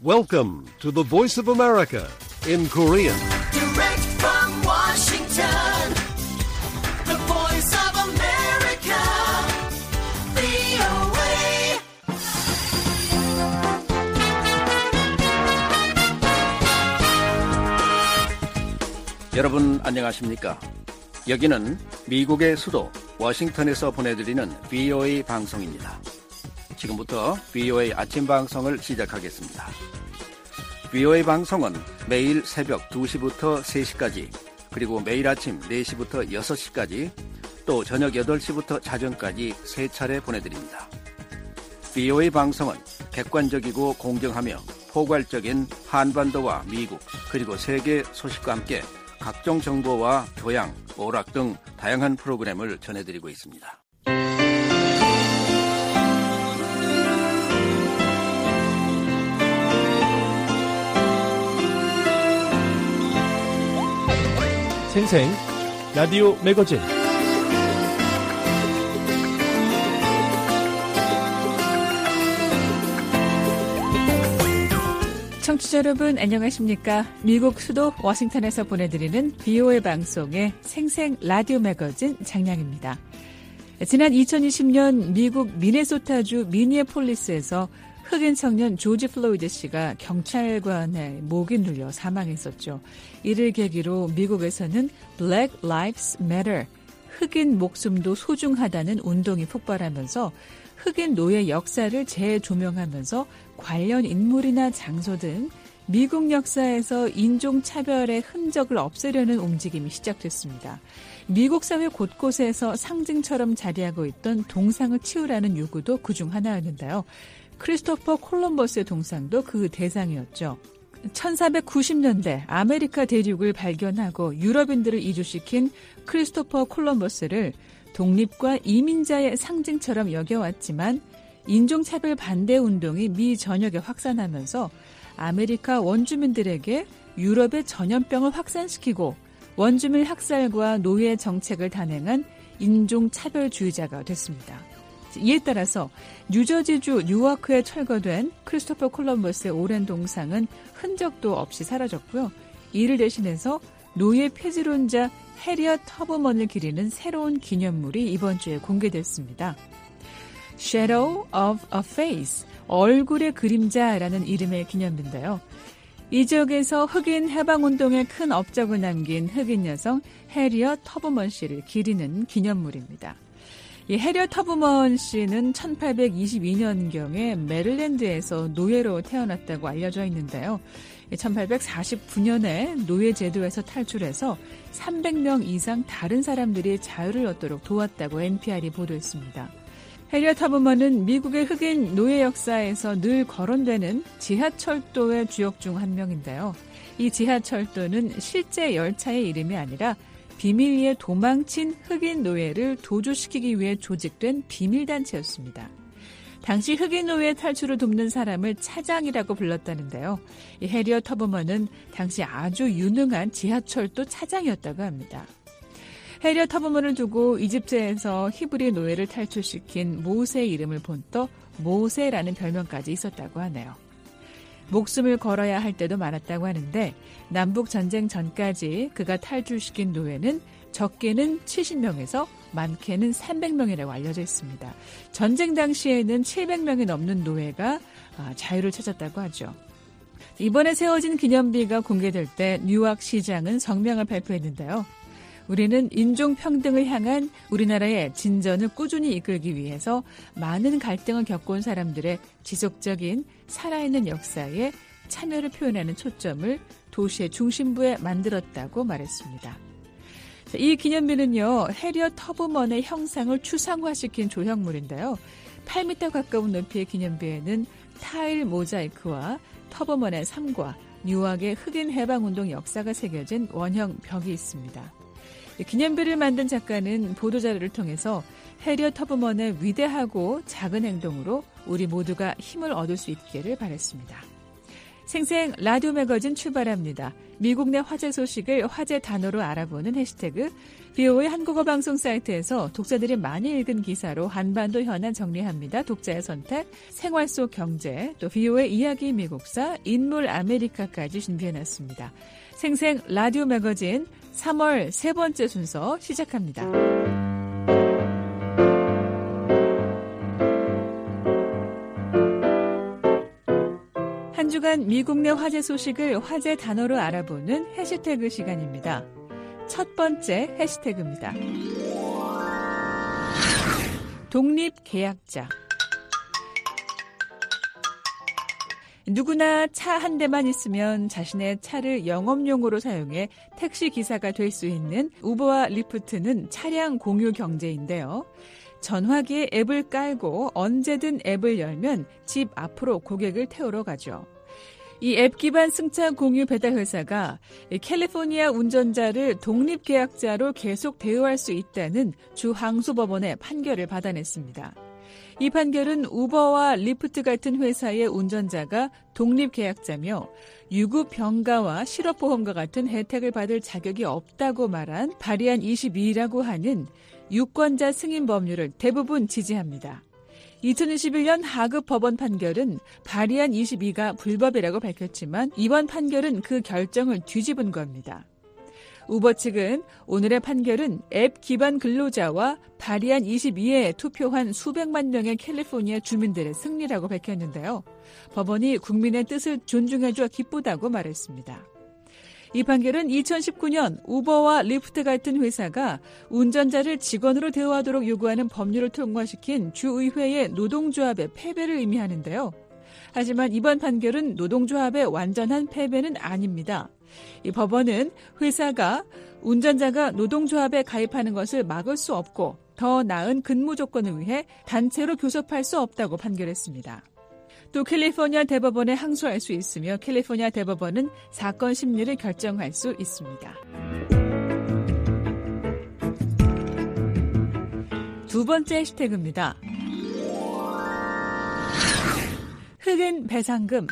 Welcome to the Voice of America in Korean. Direct from Washington, the Voice of America, VOA. 여러분 안녕하십니까? 여기는 미국의 수도 워싱턴에서 보내드리는 VOA 방송입니다. 지금부터 VOA 아침 방송을 시작하겠습니다. VOA 방송은 매일 새벽 2시부터 3시까지, 그리고 매일 아침 4시부터 6시까지, 또 저녁 8시부터 자정까지 3차례 보내드립니다. VOA 방송은 객관적이고 공정하며 포괄적인 한반도와 미국, 그리고 세계 소식과 함께 각종 정보와 교양, 오락 등 다양한 프로그램을 전해드리고 있습니다. 생생 라디오 매거진 청취자 여러분 안녕하십니까? 미국 수도 워싱턴에서 보내드리는 VOA 방송의 생생 라디오 매거진 장량입니다. 지난 2020년 미국 미네소타주 미니애폴리스에서 흑인 청년 조지 플로이드 씨가 경찰관의 목이 눌려 사망했었죠. 이를 계기로 미국에서는 Black Lives Matter, 흑인 목숨도 소중하다는 운동이 폭발하면서 흑인 노예 역사를 재조명하면서 관련 인물이나 장소 등 미국 역사에서 인종차별의 흔적을 없애려는 움직임이 시작됐습니다. 미국 사회 곳곳에서 상징처럼 자리하고 있던 동상을 치우라는 요구도 그중 하나였는데요. 크리스토퍼 콜럼버스의 동상도 그 대상이었죠. 1490년대 아메리카 대륙을 발견하고 유럽인들을 이주시킨 크리스토퍼 콜럼버스를 독립과 이민자의 상징처럼 여겨왔지만 인종차별 반대 운동이 미 전역에 확산하면서 아메리카 원주민들에게 유럽의 전염병을 확산시키고 원주민 학살과 노예 정책을 단행한 인종차별주의자가 됐습니다. 이에 따라서 뉴저지주 뉴워크에 철거된 크리스토퍼 콜럼버스의 오랜 동상은 흔적도 없이 사라졌고요. 이를 대신해서 노예 폐지론자 해리엇 터브먼을 기리는 새로운 기념물이 이번 주에 공개됐습니다. Shadow of a Face, 얼굴의 그림자라는 이름의 기념비인데요. 이 지역에서 흑인 해방운동에 큰 업적을 남긴 흑인 여성 해리엇 터브먼 씨를 기리는 기념물입니다. 이 해리엇 터브먼 씨는 1822년경에 메릴랜드에서 노예로 태어났다고 알려져 있는데요. 1849년에 노예 제도에서 탈출해서 300명 이상 다른 사람들이 자유를 얻도록 도왔다고 NPR이 보도했습니다. 해리엇 터브먼은 미국의 흑인 노예 역사에서 늘 거론되는 지하철도의 주역 중 한 명인데요. 이 지하철도는 실제 열차의 이름이 아니라 비밀리에 도망친 흑인 노예를 도주시키기 위해 조직된 비밀단체였습니다. 당시 흑인 노예 탈출을 돕는 사람을 차장이라고 불렀다는데요. 이 해리엇 터브먼은 당시 아주 유능한 지하철도 차장이었다고 합니다. 해리엇 터브먼을 두고 이집트에서 히브리 노예를 탈출시킨 모세의 이름을 본떠 모세라는 별명까지 있었다고 하네요. 목숨을 걸어야 할 때도 많았다고 하는데 남북전쟁 전까지 그가 탈출시킨 노예는 적게는 70명에서 많게는 300명이라고 알려져 있습니다. 전쟁 당시에는 700명이 넘는 노예가 자유를 찾았다고 하죠. 이번에 세워진 기념비가 공개될 때 뉴욕 시장은 성명을 발표했는데요. 우리는 인종평등을 향한 우리나라의 진전을 꾸준히 이끌기 위해서 많은 갈등을 겪어온 사람들의 지속적인 살아있는 역사에 참여를 표현하는 초점을 도시의 중심부에 만들었다고 말했습니다. 이 기념비는요, 해리엇 터브먼의 형상을 추상화시킨 조형물인데요. 8m 가까운 높이의 기념비에는 타일 모자이크와 터브먼의 삶과 뉴욕의 흑인 해방운동 역사가 새겨진 원형 벽이 있습니다. 기념비를 만든 작가는 보도자료를 통해서 해리엇 터브먼의 위대하고 작은 행동으로 우리 모두가 힘을 얻을 수 있기를 바랬습니다. 생생 라디오 매거진 출발합니다. 미국 내 화제 소식을 화제 단어로 알아보는 해시태그 VOA 한국어 방송 사이트에서 독자들이 많이 읽은 기사로 한반도 현안 정리합니다. 독자의 선택, 생활 속 경제, 또 VOA 이야기 미국사, 인물 아메리카까지 준비해놨습니다. 생생 라디오 매거진 3월 세 번째 순서 시작합니다. 한 주간 미국 내 화제 소식을 화제 단어로 알아보는 해시태그 시간입니다. 첫 번째 해시태그입니다. 독립계약자. 누구나 차 한 대만 있으면 자신의 차를 영업용으로 사용해 택시 기사가 될 수 있는 우버와 리프트는 차량 공유 경제인데요. 전화기에 앱을 깔고 언제든 앱을 열면 집 앞으로 고객을 태우러 가죠. 이 앱 기반 승차 공유 배달 회사가 캘리포니아 운전자를 독립계약자로 계속 대우할 수 있다는 주 항소법원의 판결을 받아냈습니다. 이 판결은 우버와 리프트 같은 회사의 운전자가 독립계약자며 유급 병가와 실업보험과 같은 혜택을 받을 자격이 없다고 말한 바리안 22라고 하는 유권자 승인 법률을 대부분 지지합니다. 2021년 하급 법원 판결은 바리안 22가 불법이라고 밝혔지만 이번 판결은 그 결정을 뒤집은 겁니다. 우버 측은 오늘의 판결은 앱 기반 근로자와 바리안 22에 투표한 수백만 명의 캘리포니아 주민들의 승리라고 밝혔는데요. 법원이 국민의 뜻을 존중해줘 기쁘다고 말했습니다. 이 판결은 2019년 우버와 리프트 같은 회사가 운전자를 직원으로 대우하도록 요구하는 법률을 통과시킨 주의회의 노동조합의 패배를 의미하는데요. 하지만 이번 판결은 노동조합의 완전한 패배는 아닙니다. 이 법원은 회사가 운전자가 노동조합에 가입하는 것을 막을 수 없고 더 나은 근무 조건을 위해 단체로 교섭할 수 없다고 판결했습니다. 또 캘리포니아 대법원에 항소할 수 있으며 캘리포니아 대법원은 사건 심리를 결정할 수 있습니다. 두 번째 해시태그입니다. 흑인 배상금.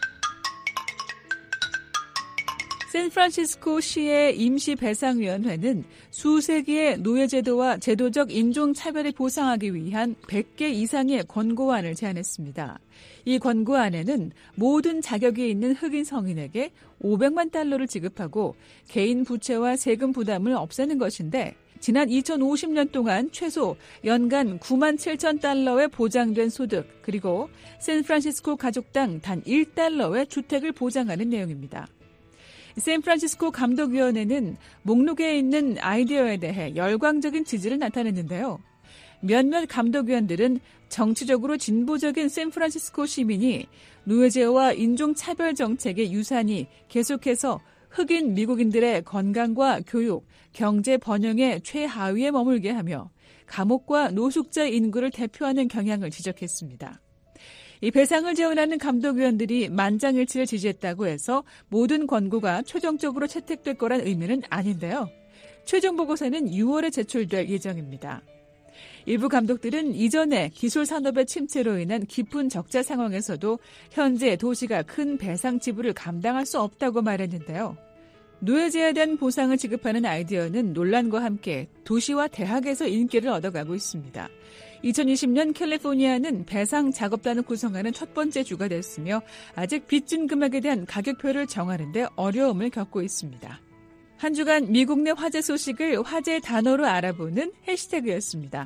샌프란시스코 시의 임시배상위원회는 수세기의 노예제도와 제도적 인종차별을 보상하기 위한 100개 이상의 권고안을 제안했습니다. 이 권고안에는 모든 자격이 있는 흑인 성인에게 $500만 달러를 지급하고 개인 부채와 세금 부담을 없애는 것인데 지난 2050년 동안 최소 연간 9만 7천 달러의 보장된 소득 그리고 샌프란시스코 가족당 단 $1의 주택을 보장하는 내용입니다. 샌프란시스코 감독위원회는 목록에 있는 아이디어에 대해 열광적인 지지를 나타냈는데요. 몇몇 감독위원들은 정치적으로 진보적인 샌프란시스코 시민이 노예제와 인종차별 정책의 유산이 계속해서 흑인 미국인들의 건강과 교육, 경제 번영의 최하위에 머물게 하며 감옥과 노숙자 인구를 대표하는 경향을 지적했습니다. 이 배상을 제안하는 감독위원들이 만장일치를 지지했다고 해서 모든 권고가 최종적으로 채택될 거란 의미는 아닌데요. 최종 보고서는 6월에 제출될 예정입니다. 일부 감독들은 이전에 기술 산업의 침체로 인한 깊은 적자 상황에서도 현재 도시가 큰 배상 지불을 감당할 수 없다고 말했는데요. 노예제에 대한 보상을 지급하는 아이디어는 논란과 함께 도시와 대학에서 인기를 얻어가고 있습니다. 2020년 캘리포니아는 배상 작업단을 구성하는 첫 번째 주가 됐으며 아직 빚진 금액에 대한 가격표를 정하는 데 어려움을 겪고 있습니다. 한 주간 미국 내 화제 소식을 화제 단어로 알아보는 해시태그였습니다.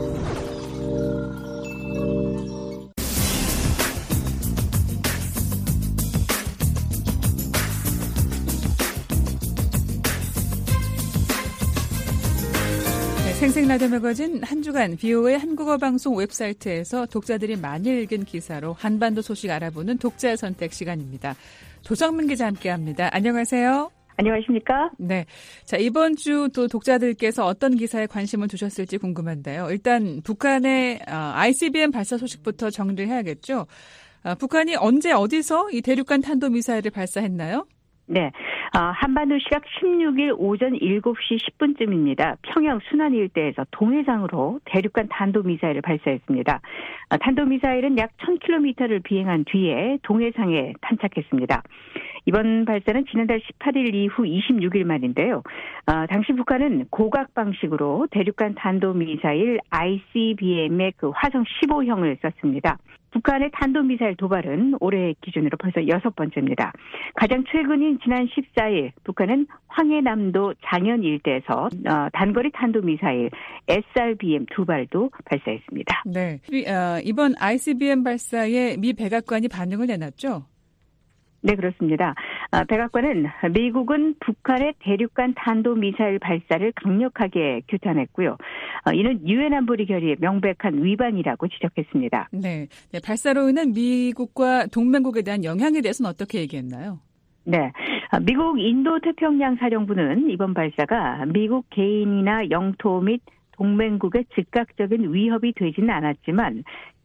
생생 라디오 매거진 한 주간 VOA 한국어 방송 웹사이트에서 독자들이 많이 읽은 기사로 한반도 소식 알아보는 독자 선택 시간입니다. 조정민 기자 함께합니다. 안녕하세요. 안녕하십니까? 네. 자, 이번 주 또 독자들께서 어떤 기사에 관심을 두셨을지 궁금한데요. 일단 북한의 ICBM 발사 소식부터 정리를 해야겠죠. 북한이 언제 어디서 이 대륙간 탄도미사일을 발사했나요? 네. 한반도 시각 16일 오전 7시 10분쯤입니다. 평양 순안 일대에서 동해상으로 대륙간 탄도미사일을 발사했습니다. 탄도미사일은 약 1000km를 비행한 뒤에 동해상에 탄착했습니다. 이번 발사는 지난달 18일 이후 26일 만인데요. 당시 북한은 고각 방식으로 대륙간 탄도미사일 ICBM의 그 화성 15형을 썼습니다. 북한의 탄도미사일 도발은 올해 기준으로 벌써 6번째입니다. 가장 최근인 지난 14일 북한은 황해남도 장현 일대에서 단거리 탄도미사일 SRBM 2발도 발사했습니다. 네, 이번 ICBM 발사에 미 백악관이 반응을 내놨죠? 네, 그렇습니다. 백악관은 미국은 북한의 대륙간 탄도미사일 발사를 강력하게 규탄했고요. 이는 유엔 안보리 결의의 명백한 위반이라고 지적했습니다. 네, 발사로 인한 미국과 동맹국에 대한 영향에 대해서는 어떻게 얘기했나요? 네, 미국 인도태평양 사령부는 이번 발사가 미국 개인이나 영토 및 동맹국의 즉각적인 위협이 되지는 않았지만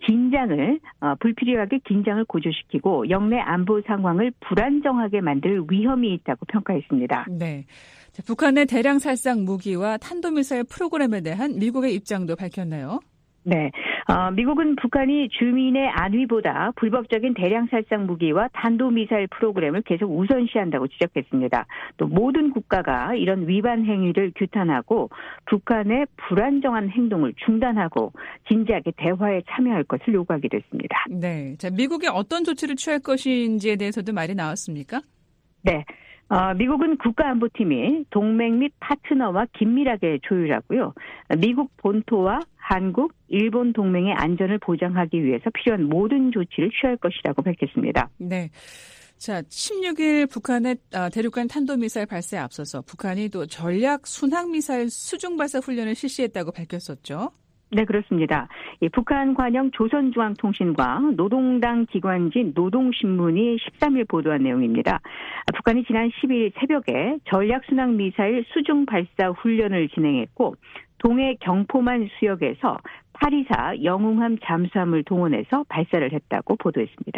불필요하게 긴장을 고조시키고 영내 안보 상황을 불안정하게 만들 위험이 있다고 평가했습니다. 네, 북한의 대량 살상 무기와 탄도미사일 프로그램에 대한 미국의 입장도 밝혔나요? 네, 미국은 북한이 주민의 안위보다 불법적인 대량 살상 무기와 탄도미사일 프로그램을 계속 우선시한다고 지적했습니다. 또 모든 국가가 이런 위반 행위를 규탄하고 북한의 불안정한 행동을 중단하고 진지하게 대화에 참여할 것을 요구하기도 했습니다. 네, 자, 미국이 어떤 조치를 취할 것인지에 대해서도 말이 나왔습니까? 네. 미국은 국가안보팀이 동맹 및 파트너와 긴밀하게 조율하고요. 미국 본토와 한국, 일본 동맹의 안전을 보장하기 위해서 필요한 모든 조치를 취할 것이라고 밝혔습니다. 네. 자, 16일 북한의 대륙간 탄도미사일 발사에 앞서서 북한이 또 전략 순항미사일 수중 발사 훈련을 실시했다고 밝혔었죠. 네, 그렇습니다. 북한 관영 조선중앙통신과 노동당 기관지 노동신문이 13일 보도한 내용입니다. 북한이 지난 12일 새벽에 전략순항미사일 수중 발사 훈련을 진행했고 동해 경포만 수역에서 824 영웅함 잠수함을 동원해서 발사를 했다고 보도했습니다.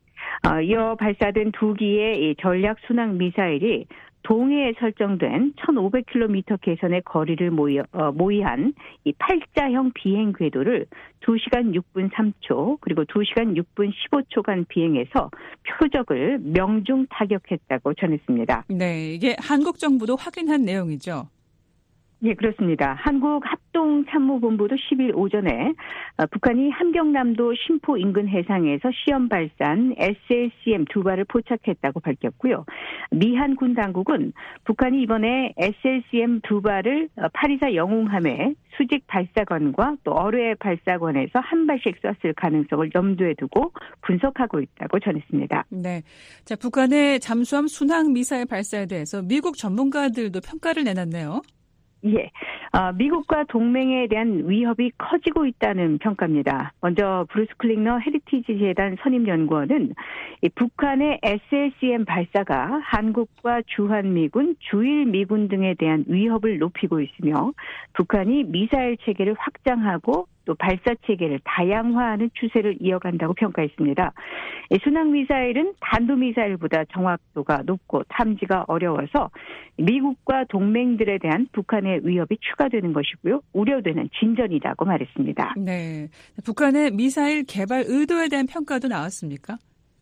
이어 발사된 2기의 전략순항미사일이 동해에 설정된 1,500km 계선의 거리를 모의한 이 팔자형 비행 궤도를 2시간 6분 3초 그리고 2시간 6분 15초간 비행해서 표적을 명중 타격했다고 전했습니다. 네, 이게 한국 정부도 확인한 내용이죠. 네, 그렇습니다. 한국합동참모본부도 10일 오전에 북한이 함경남도 심포 인근 해상에서 시험 발사한 SLCM 2발을 포착했다고 밝혔고요. 미한군 당국은 북한이 이번에 SLCM 2발을 824 영웅함의 수직 발사관과 또 어뢰 발사관에서 한 발씩 쐈을 가능성을 염두에 두고 분석하고 있다고 전했습니다. 네, 자, 북한의 잠수함 순항 미사일 발사에 대해서 미국 전문가들도 평가를 내놨네요. 예, 미국과 동맹에 대한 위협이 커지고 있다는 평가입니다. 먼저 브루스 클링너 헤리티지 재단 선임연구원은 북한의 SLCM 발사가 한국과 주한미군, 주일미군 등에 대한 위협을 높이고 있으며 북한이 미사일 체계를 확장하고 또 발사 체계를 다양화하는 추세를 이어간다고 평가했습니다. 순항미사일은 탄도미사일보다 정확도가 높고 탐지가 어려워서 미국과 동맹들에 대한 북한의 위협이 추가되는 것이고요. 우려되는 진전이라고 말했습니다. 네, 북한의 미사일 개발 의도에 대한 평가도 나왔습니까?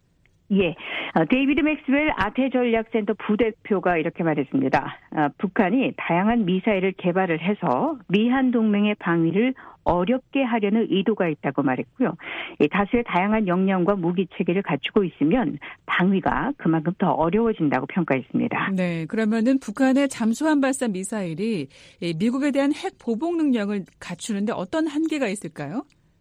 예, 데이비드 맥스웰 아태전략센터 부대표가 이렇게 말했습니다. 북한이 다양한 미사일을 개발을 해서 미한 동맹의 방위를 어렵게 하려는 의도가 있다고 말했고요. 다수의 다양한 역량과 무기 체계를 갖추고 있으면 방위가 그만큼 더 어려워진다고 평가했습니다. 네, 그러면은 북한의 잠수함 발사 미사일이 미국에 대한 핵 보복 능력을 갖추는데 어떤 한계가 있을까요?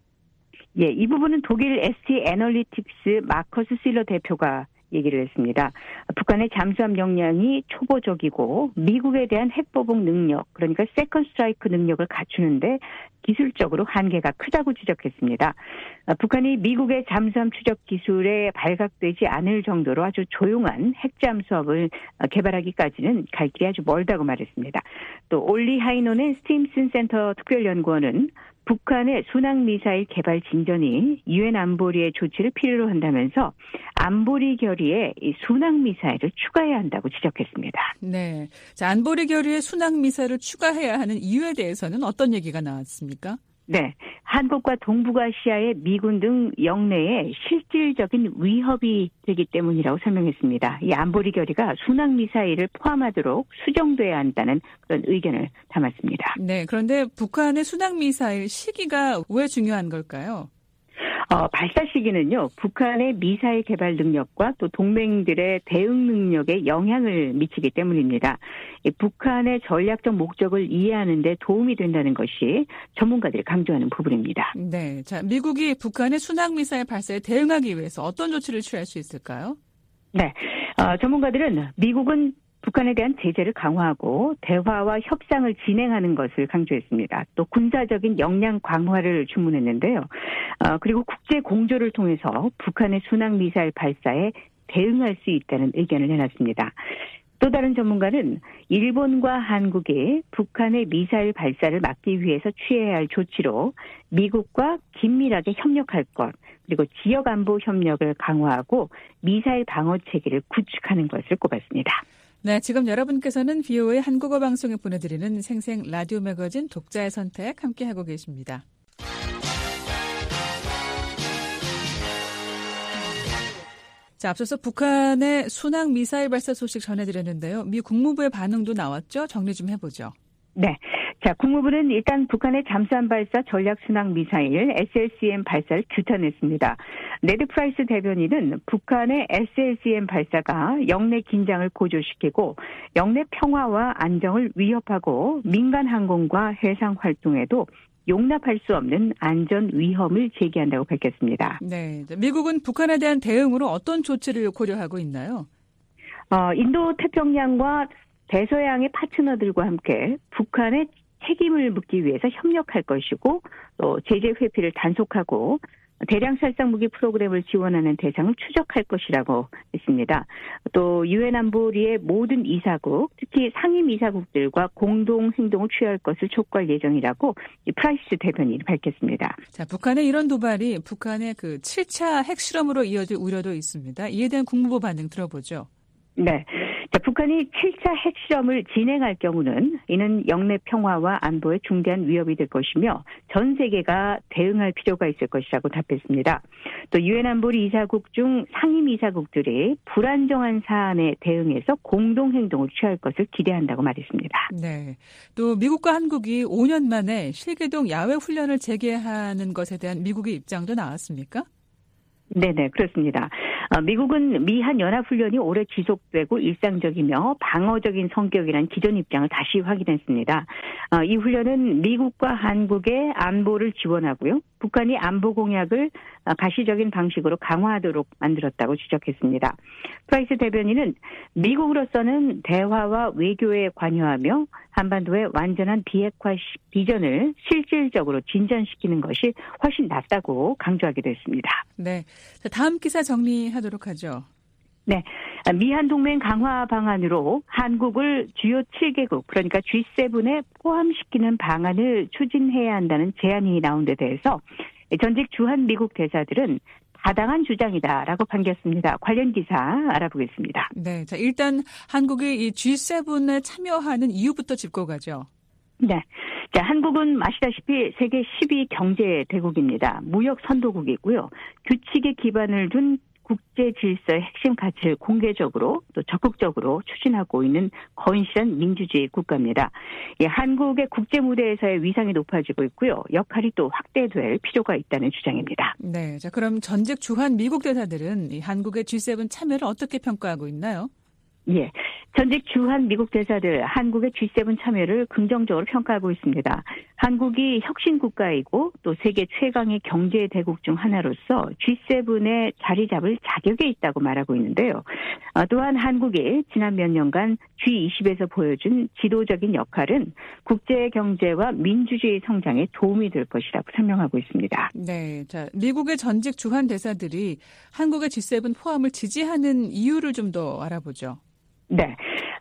예, 이 부분은 독일 ST 애널리틱스 마커스 실러 대표가 얘기를 했습니다. 북한의 잠수함 역량이 초보적이고 미국에 대한 핵보복 능력, 그러니까 세컨 스트라이크 능력을 갖추는데 기술적으로 한계가 크다고 지적했습니다. 북한이 미국의 잠수함 추적 기술에 발각되지 않을 정도로 아주 조용한 핵잠수함을 개발하기까지는 갈 길이 아주 멀다고 말했습니다. 또 올리 하이노넨 스팀슨 센터 특별연구원은 북한의 순항미사일 개발 진전이 유엔 안보리의 조치를 필요로 한다면서 안보리 결의에 이 순항미사일을 추가해야 한다고 지적했습니다. 네, 자, 안보리 결의에 순항미사일을 추가해야 하는 이유에 대해서는 어떤 얘기가 나왔습니까? 네, 한국과 동북아시아의 미군 등 영내에 실질적인 위협이 되기 때문이라고 설명했습니다. 이 안보리 결의가 순항미사일을 포함하도록 수정돼야 한다는 그런 의견을 담았습니다. 네, 그런데 북한의 순항미사일 시기가 왜 중요한 걸까요? 발사 시기는요, 북한의 미사일 개발 능력과 또 동맹들의 대응 능력에 영향을 미치기 때문입니다. 북한의 전략적 목적을 이해하는 데 도움이 된다는 것이 전문가들이 강조하는 부분입니다. 네, 자, 미국이 북한의 순항미사일 발사에 대응하기 위해서 어떤 조치를 취할 수 있을까요? 네, 전문가들은 미국은 북한에 대한 제재를 강화하고 대화와 협상을 진행하는 것을 강조했습니다. 또 군사적인 역량 강화를 주문했는데요. 그리고 국제 공조를 통해서 북한의 순항미사일 발사에 대응할 수 있다는 의견을 내놨습니다. 또 다른 전문가는 일본과 한국이 북한의 미사일 발사를 막기 위해서 취해야 할 조치로 미국과 긴밀하게 협력할 것, 그리고 지역 안보 협력을 강화하고 미사일 방어 체계를 구축하는 것을 꼽았습니다. 네, 지금 여러분께서는 VOA 한국어 방송에 보내드리는 생생 라디오 매거진 독자의 선택 함께하고 계십니다. 자, 앞서서 북한의 순항 미사일 발사 소식 전해드렸는데요. 미 국무부의 반응도 나왔죠? 정리 좀 해보죠. 네. 자, 국무부는 일단 북한의 잠수함 발사 전략 순항 미사일 SLCM 발사를 규탄했습니다. 네드 프라이스 대변인은 북한의 SLCM 발사가 영내 긴장을 고조시키고 영내 평화와 안정을 위협하고 민간 항공과 해상 활동에도 용납할 수 없는 안전 위험을 제기한다고 밝혔습니다. 네, 미국은 북한에 대한 대응으로 어떤 조치를 고려하고 있나요? 인도 태평양과 대서양의 파트너들과 함께 북한의 책임을 묻기 위해서 협력할 것이고 또 제재 회피를 단속하고 대량 살상 무기 프로그램을 지원하는 대상을 추적할 것이라고 했습니다. 또 유엔 안보리의 모든 이사국, 특히 상임 이사국들과 공동 행동을 취할 것을 촉구할 예정이라고 프라이스 대변인이 밝혔습니다. 자, 북한의 이런 도발이 북한의 그 7차 핵실험으로 이어질 우려도 있습니다. 이에 대한 국무부 반응 들어보죠. 네. 자, 북한이 7차 핵실험을 진행할 경우는 이는 영내 평화와 안보에 중대한 위협이 될 것이며 전 세계가 대응할 필요가 있을 것이라고 답했습니다. 또 유엔 안보리 이사국 중 상임 이사국들이 불안정한 사안에 대응해서 공동 행동을 취할 것을 기대한다고 말했습니다. 네. 또 미국과 한국이 5년 만에 실개동 야외 훈련을 재개하는 것에 대한 미국의 입장도 나왔습니까? 네네, 그렇습니다. 미국은 미한 연합훈련이 오래 지속되고 일상적이며 방어적인 성격이라는 기존 입장을 다시 확인했습니다. 이 훈련은 미국과 한국의 안보를 지원하고요. 북한이 안보 공약을 가시적인 방식으로 강화하도록 만들었다고 지적했습니다. 프라이스 대변인은 미국으로서는 대화와 외교에 관여하며 한반도의 완전한 비핵화 비전을 실질적으로 진전시키는 것이 훨씬 낫다고 강조하기도 했습니다. 네. 다음 기사 정리하도록 하죠. 네. 미한 동맹 강화 방안으로 한국을 주요 7개국, 그러니까 G7에 포함시키는 방안을 추진해야 한다는 제안이 나온 데 대해서 전직 주한 미국 대사들은 타당한 주장이다라고 반겼습니다. 관련 기사 알아보겠습니다. 네. 자, 일단 한국이 이 G7에 참여하는 이유부터 짚고 가죠. 네. 자, 한국은 아시다시피 세계 10위 경제 대국입니다. 무역 선도국이고요. 규칙에 기반을 둔 국제 질서의 핵심 가치를 공개적으로 또 적극적으로 추진하고 있는 건실한 민주주의 국가입니다. 예, 한국의 국제 무대에서의 위상이 높아지고 있고요. 역할이 또 확대될 필요가 있다는 주장입니다. 네, 자 그럼 전직 주한 미국 대사들은 이 한국의 G7 참여를 어떻게 평가하고 있나요? 예, 전직 주한 미국 대사들 한국의 G7 참여를 긍정적으로 평가하고 있습니다. 한국이 혁신 국가이고 또 세계 최강의 경제 대국 중 하나로서 G7에 자리 잡을 자격이 있다고 말하고 있는데요. 또한 한국이 지난 몇 년간 G20에서 보여준 지도적인 역할은 국제 경제와 민주주의 성장에 도움이 될 것이라고 설명하고 있습니다. 네, 자 미국의 전직 주한 대사들이 한국의 G7 포함을 지지하는 이유를 좀 더 알아보죠. 네.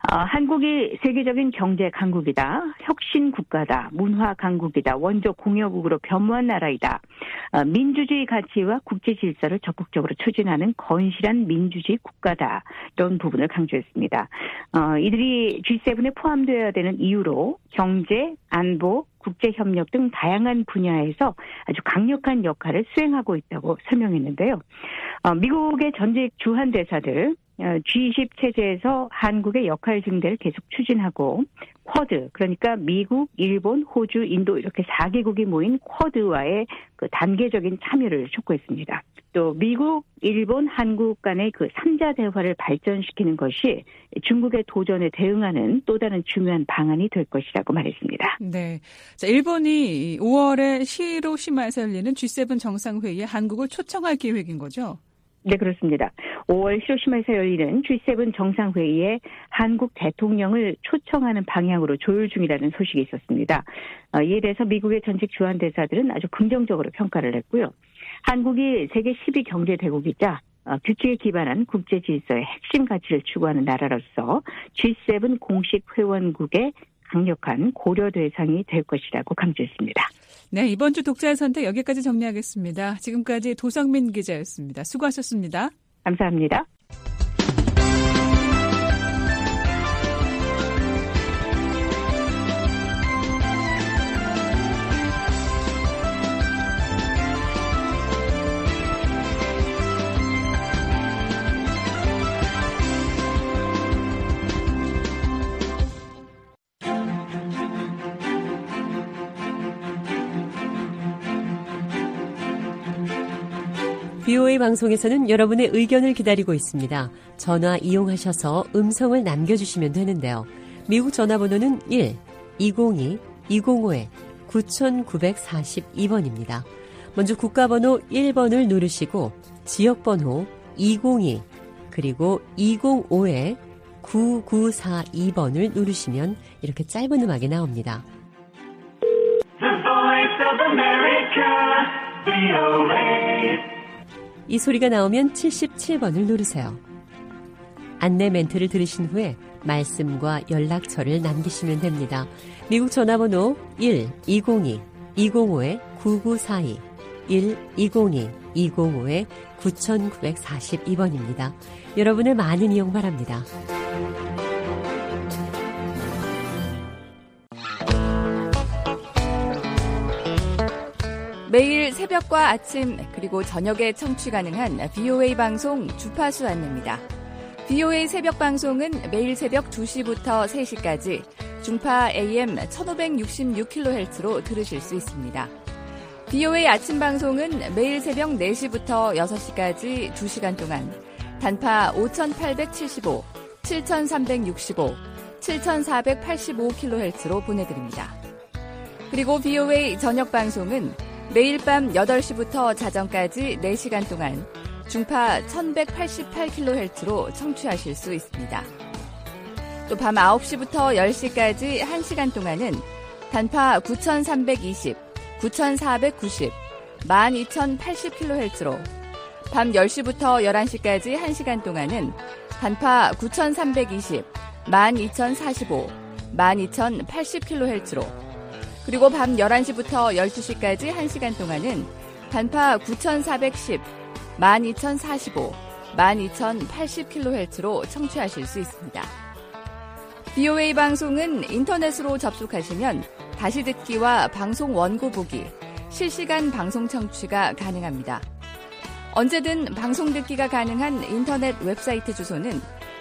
한국이 세계적인 경제 강국이다. 혁신 국가다. 문화 강국이다. 원조 공여국으로 변모한 나라이다. 민주주의 가치와 국제 질서를 적극적으로 추진하는 건실한 민주주의 국가다. 이런 부분을 강조했습니다. 이들이 G7에 포함되어야 되는 이유로 경제, 안보, 국제협력 등 다양한 분야에서 아주 강력한 역할을 수행하고 있다고 설명했는데요. 미국의 전직 주한대사들 G20 체제에서 한국의 역할 증대를 계속 추진하고 쿼드, 그러니까 미국, 일본, 호주, 인도 이렇게 4개국이 모인 쿼드와의 그 단계적인 참여를 촉구했습니다. 또 미국, 일본, 한국 간의 그 3자 대화를 발전시키는 것이 중국의 도전에 대응하는 또 다른 중요한 방안이 될 것이라고 말했습니다. 네. 자, 일본이 5월에 히로시마에서 열리는 G7 정상회의에 한국을 초청할 계획인 거죠? 네, 그렇습니다. 5월 히로시마에서 열리는 G7 정상회의에 한국 대통령을 초청하는 방향으로 조율 중이라는 소식이 있었습니다. 이에 대해서 미국의 전직 주한대사들은 아주 긍정적으로 평가를 했고요. 한국이 세계 10위 경제대국이자 규칙에 기반한 국제 질서의 핵심 가치를 추구하는 나라로서 G7 공식 회원국의 강력한 고려 대상이 될 것이라고 강조했습니다. 네, 이번 주 독자의 선택 여기까지 정리하겠습니다. 지금까지 도성민 기자였습니다. 수고하셨습니다. 감사합니다. VOA 방송에서는 여러분의 의견을 기다리고 있습니다. 전화 이용하셔서 음성을 남겨주시면 되는데요. 미국 전화번호는 1-202-205-9942번입니다. 먼저 국가번호 1번을 누르시고 지역번호 202 그리고 205-9942번을 누르시면 이렇게 짧은 음악이 나옵니다. The Voice of America, VOA. 이 소리가 나오면 77번을 누르세요. 안내 멘트를 들으신 후에 말씀과 연락처를 남기시면 됩니다. 미국 전화번호 1-202-205-9942 1-202-205-9942번입니다. 여러분의 많은 이용 바랍니다. 매일 새벽과 아침 그리고 저녁에 청취 가능한 VOA 방송 주파수 안내입니다. VOA 새벽 방송은 매일 새벽 2시부터 3시까지 중파 AM 1566kHz로 들으실 수 있습니다. VOA 아침 방송은 매일 새벽 4시부터 6시까지 2시간 동안 단파 5875, 7365, 7485kHz로 보내드립니다. 그리고 VOA 저녁 방송은 매일 밤 8시부터 자정까지 4시간 동안 중파 1188kHz로 청취하실 수 있습니다. 또 밤 9시부터 10시까지 1시간 동안은 단파 9320, 9490, 12080kHz로 밤 10시부터 11시까지 1시간 동안은 단파 9320, 12045, 12080kHz로 그리고 밤 11시부터 12시까지 1시간 동안은 단파 9410, 12045, 12080kHz로 청취하실 수 있습니다. VOA 방송은 인터넷으로 접속하시면 다시 듣기와 방송 원고 보기, 실시간 방송 청취가 가능합니다. 언제든 방송 듣기가 가능한 인터넷 웹사이트 주소는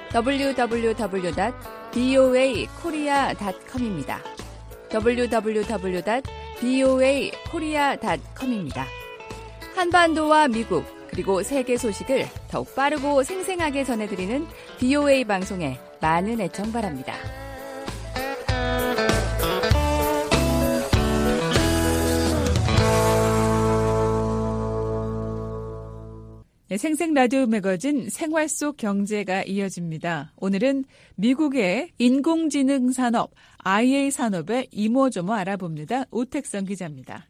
www.voakorea.com입니다. www.voakorea.com입니다. 한반도와 미국 그리고 세계 소식을 더욱 빠르고 생생하게 전해드리는 VOA 방송에 많은 애청 바랍니다. 네, 생생 라디오 매거진 생활 속 경제가 이어집니다. 오늘은 미국의 인공지능 산업, IA 산업의 이모저모 알아봅니다. 오택성 기자입니다.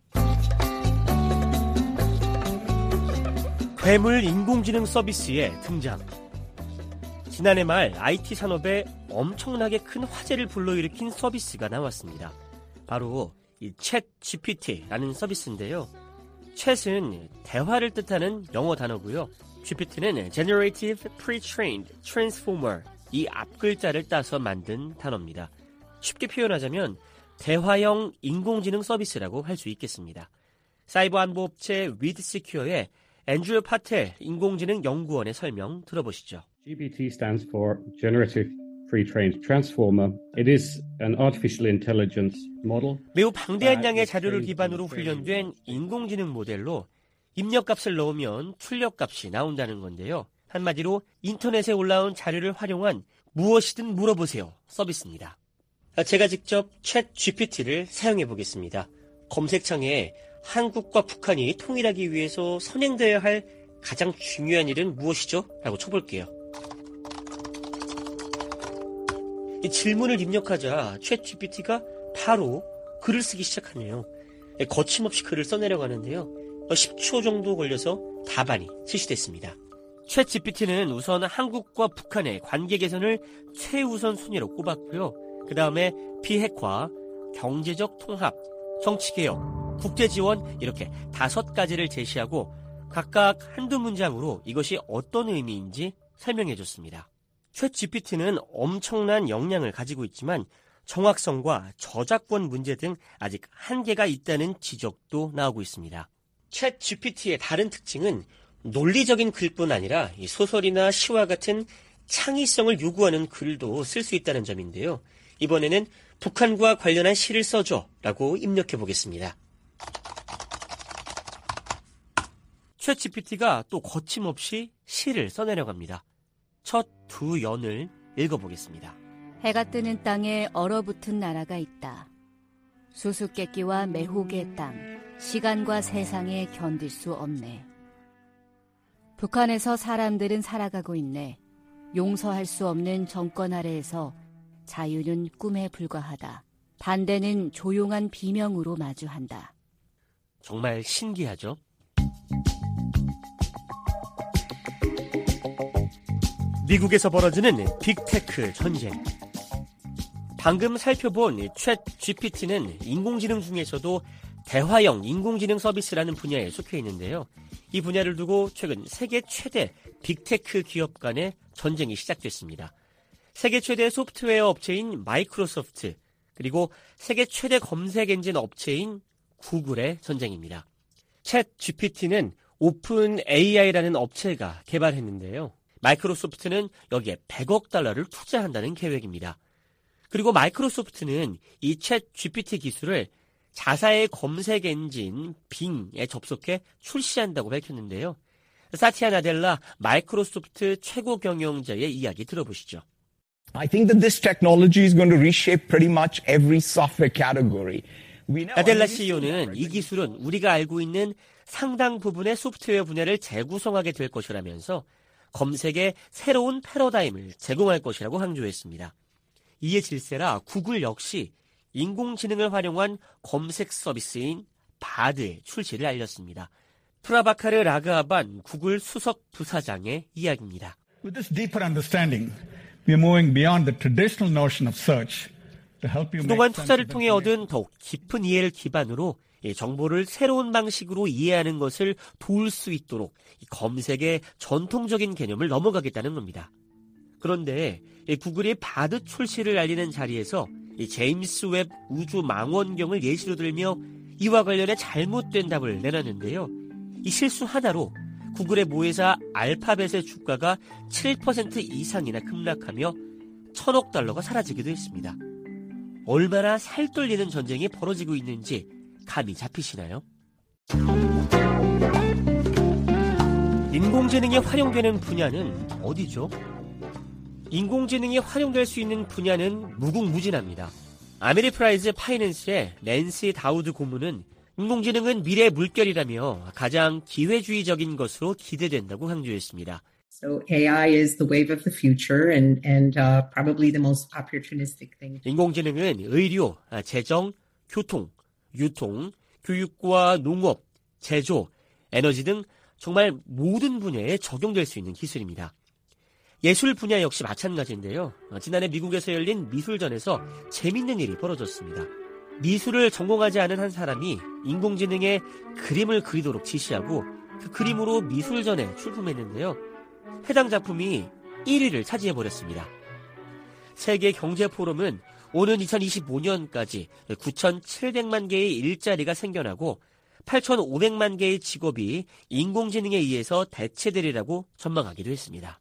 괴물 인공지능 서비스의 등장. 지난해 말 IT 산업에 엄청나게 큰 화제를 불러일으킨 서비스가 나왔습니다. 바로 이 챗 GPT라는 서비스인데요. 챗은 대화를 뜻하는 영어 단어고요. GPT는 Generative Pre-trained Transformer, 이 앞글자를 따서 만든 단어입니다. 쉽게 표현하자면 대화형 인공지능 서비스라고 할 수 있겠습니다. 사이버 안보업체 위드시큐어의 앤드류 파텔 인공지능 연구원의 설명 들어보시죠. GPT stands for Generative Pre-trained Transformer. It is an artificial intelligence model. 매우 방대한 양의 자료를 기반으로 훈련된 인공지능 모델로 입력값을 넣으면 출력값이 나온다는 건데요. 한마디로 인터넷에 올라온 자료를 활용한 무엇이든 물어보세요 서비스입니다. 제가 직접 챗 GPT를 사용해 보겠습니다. 검색창에 한국과 북한이 통일하기 위해서 선행되어야 할 가장 중요한 일은 무엇이죠? 라고 쳐볼게요. 이 질문을 입력하자 챗 GPT가 바로 글을 쓰기 시작하네요. 거침없이 글을 써내려가는데요. 10초 정도 걸려서 답안이 실시됐습니다. 챗 GPT는 우선 한국과 북한의 관계 개선을 최우선 순위로 꼽았고요. 그 다음에 비핵화, 경제적 통합, 정치개혁, 국제지원 이렇게 5가지를 제시하고 각각 한두 문장으로 이것이 어떤 의미인지 설명해줬습니다. 챗 GPT는 엄청난 역량을 가지고 있지만 정확성과 저작권 문제 등 아직 한계가 있다는 지적도 나오고 있습니다. 챗 GPT의 다른 특징은 논리적인 글뿐 아니라 이 소설이나 시와 같은 창의성을 요구하는 글도 쓸 수 있다는 점인데요. 이번에는 북한과 관련한 시를 써줘 라고 입력해 보겠습니다. 챗 GPT가 또 거침없이 시를 써내려갑니다. 첫 두 연을 읽어보겠습니다. 해가 뜨는 땅에 얼어붙은 나라가 있다. 수수께끼와 매혹의 땅, 시간과 세상에 견딜 수 없네. 북한에서 사람들은 살아가고 있네. 용서할 수 없는 정권 아래에서 자유는 꿈에 불과하다. 반대는 조용한 비명으로 마주한다. 정말 신기하죠? 미국에서 벌어지는 빅테크 전쟁. 방금 살펴본 챗 GPT는 인공지능 중에서도 대화형 인공지능 서비스라는 분야에 속해 있는데요. 이 분야를 두고 최근 세계 최대 빅테크 기업 간의 전쟁이 시작됐습니다. 세계 최대 소프트웨어 업체인 마이크로소프트, 그리고 세계 최대 검색 엔진 업체인 구글의 전쟁입니다. 챗 GPT는 오픈 AI라는 업체가 개발했는데요. 마이크로소프트는 여기에 100억 달러를 투자한다는 계획입니다. 그리고 마이크로소프트는 이 챗 GPT 기술을 자사의 검색 엔진 빙에 접속해 출시한다고 밝혔는데요. 사티아 나델라 마이크로소프트 최고 경영자의 이야기 들어보시죠. I think that this technology is going to reshape pretty much every software category. 나델라 CEO는 이 기술은 우리가 알고 있는 상당 부분의 소프트웨어 분야를 재구성하게 될 것이라면서 검색의 새로운 패러다임을 제공할 것이라고 강조했습니다. 이에 질세라 구글 역시 인공지능을 활용한 검색 서비스인 바드의 출시를 알렸습니다. 프라바카르 라그아반 구글 수석 부사장의 이야기입니다. With this deeper understanding, we are moving beyond the traditional notion of search to help you make 그동안 투자를 통해 얻은 더욱 깊은 이해를 기반으로 정보를 새로운 방식으로 이해하는 것을 도울 수 있도록 검색의 전통적인 개념을 넘어가겠다는 겁니다. 그런데 구글이 바드 출시를 알리는 자리에서 제임스 웹 우주 망원경을 예시로 들며 이와 관련해 잘못된 답을 내놨는데요. 이 실수 하나로 구글의 모회사 알파벳의 주가가 7% 이상이나 급락하며 1,000억 달러가 사라지기도 했습니다. 얼마나 살떨리는 전쟁이 벌어지고 있는지 감이 잡히시나요? 인공지능이 활용되는 분야는 어디죠? 인공지능이 활용될 수 있는 분야는 무궁무진합니다. 아메리프라이즈 파이낸스의 낸시 다우드 고문은 인공지능은 미래의 물결이라며 가장 기회주의적인 것으로 기대된다고 강조했습니다. So AI is the wave of the future and probably the most opportunistic thing. 인공지능은 의료, 재정, 교통, 유통, 교육과 농업, 제조, 에너지 등 정말 모든 분야에 적용될 수 있는 기술입니다. 예술 분야 역시 마찬가지인데요. 지난해 미국에서 열린 미술전에서 재밌는 일이 벌어졌습니다. 미술을 전공하지 않은 한 사람이 인공지능에 그림을 그리도록 지시하고 그 그림으로 미술전에 출품했는데요. 해당 작품이 1위를 차지해버렸습니다. 세계경제포럼은 오는 2025년까지 9,700만 개의 일자리가 생겨나고 8,500만 개의 직업이 인공지능에 의해서 대체되리라고 전망하기도 했습니다.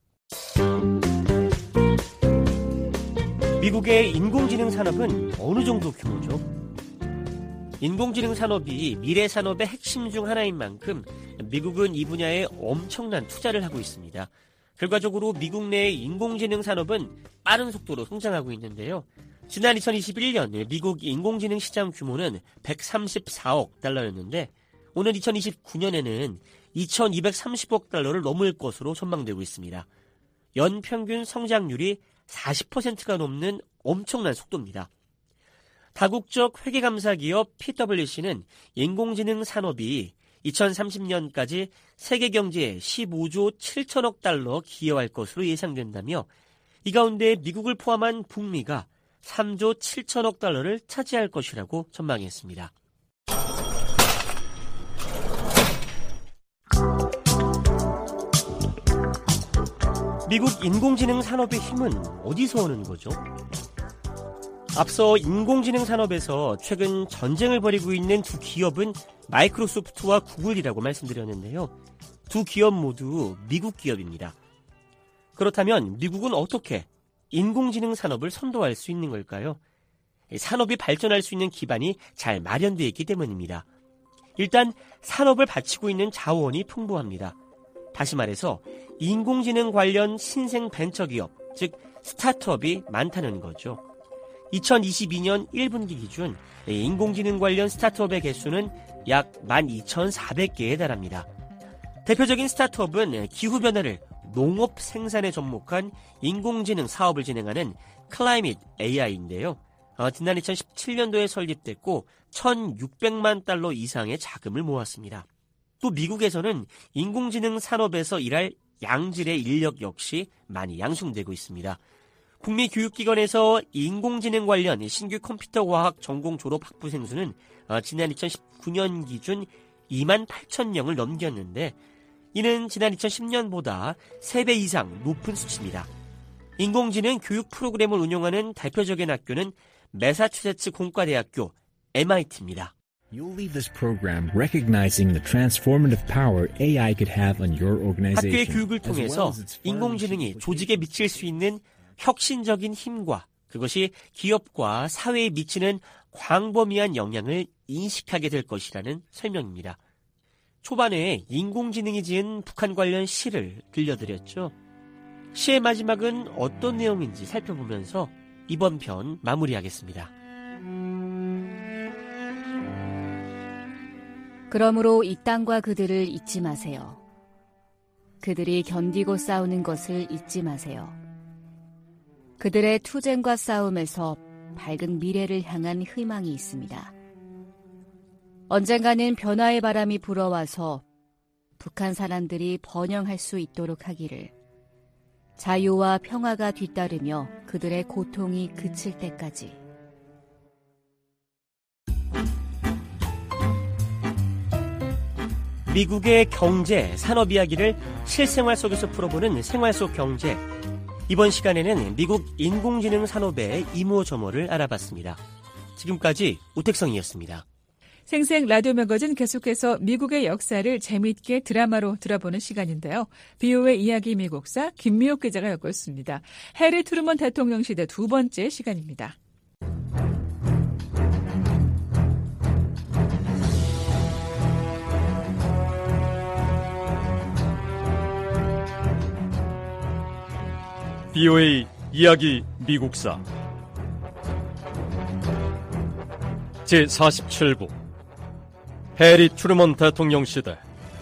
미국의 인공지능 산업은 어느 정도 규모죠? 인공지능 산업이 미래 산업의 핵심 중 하나인 만큼 미국은 이 분야에 엄청난 투자를 하고 있습니다. 결과적으로 미국 내의 인공지능 산업은 빠른 속도로 성장하고 있는데요. 지난 2021년 미국 인공지능 시장 규모는 134억 달러였는데 오늘 2029년에는 2,230억 달러를 넘을 것으로 전망되고 있습니다. 연평균 성장률이 40%가 넘는 엄청난 속도입니다. 다국적 회계감사 기업 PwC는 인공지능 산업이 2030년까지 세계 경제에 15조 7천억 달러 기여할 것으로 예상된다며 이 가운데 미국을 포함한 북미가 3조 7천억 달러를 차지할 것이라고 전망했습니다. 미국 인공지능 산업의 힘은 어디서 오는 거죠? 앞서 인공지능 산업에서 최근 전쟁을 벌이고 있는 두 기업은 마이크로소프트와 구글이라고 말씀드렸는데요. 두 기업 모두 미국 기업입니다. 그렇다면 미국은 어떻게 인공지능 산업을 선도할 수 있는 걸까요? 산업이 발전할 수 있는 기반이 잘 마련되어 있기 때문입니다. 일단 산업을 바치고 있는 자원이 풍부합니다. 다시 말해서 인공지능 관련 신생 벤처기업, 즉 스타트업이 많다는 거죠. 2022년 1분기 기준 인공지능 관련 스타트업의 개수는 약 12,400개에 달합니다. 대표적인 스타트업은 기후변화를 농업 생산에 접목한 인공지능 사업을 진행하는 클라이밋 AI인데요. 지난 2017년도에 설립됐고 1,600만 달러 이상의 자금을 모았습니다. 또 미국에서는 인공지능 산업에서 일할 양질의 인력 역시 많이 양성되고 있습니다. 국미교육기관에서 인공지능 관련 신규 컴퓨터과학 전공 졸업 학부생 수는 지난 2019년 기준 2만 8천 명을 넘겼는데 이는 지난 2010년보다 3배 이상 높은 수치입니다. 인공지능 교육 프로그램을 운영하는 대표적인 학교는 매사추세츠 공과대학교 MIT입니다. You'll leave this program recognizing the transformative power AI could have on your organization. 학교의 교육을 통해서 인공지능이 조직에 미칠 수 있는 혁신적인 힘과 그것이 기업과 사회에 미치는 광범위한 영향을 인식하게 될 것이라는 설명입니다. 초반에 인공지능이 지은 북한 관련 시를 들려드렸죠. 시의 마지막은 어떤 내용인지 살펴보면서 이번 편 마무리하겠습니다. 그러므로 이 땅과 그들을 잊지 마세요. 그들이 견디고 싸우는 것을 잊지 마세요. 그들의 투쟁과 싸움에서 밝은 미래를 향한 희망이 있습니다. 언젠가는 변화의 바람이 불어와서 북한 사람들이 번영할 수 있도록 하기를. 자유와 평화가 뒤따르며 그들의 고통이 그칠 때까지. 미국의 경제, 산업 이야기를 실생활 속에서 풀어보는 생활 속 경제. 이번 시간에는 미국 인공지능 산업의 이모저모를 알아봤습니다. 지금까지 우택성이었습니다. 생생 라디오 매거진 계속해서 미국의 역사를 재미있게 드라마로 들어보는 시간인데요. BO의 이야기 미국사 김미옥 기자가 엮었습니다. 해리 트루먼 대통령 시대 두 번째 시간입니다. BO의 이야기 미국사 제47부 해리 트루먼 대통령 시대.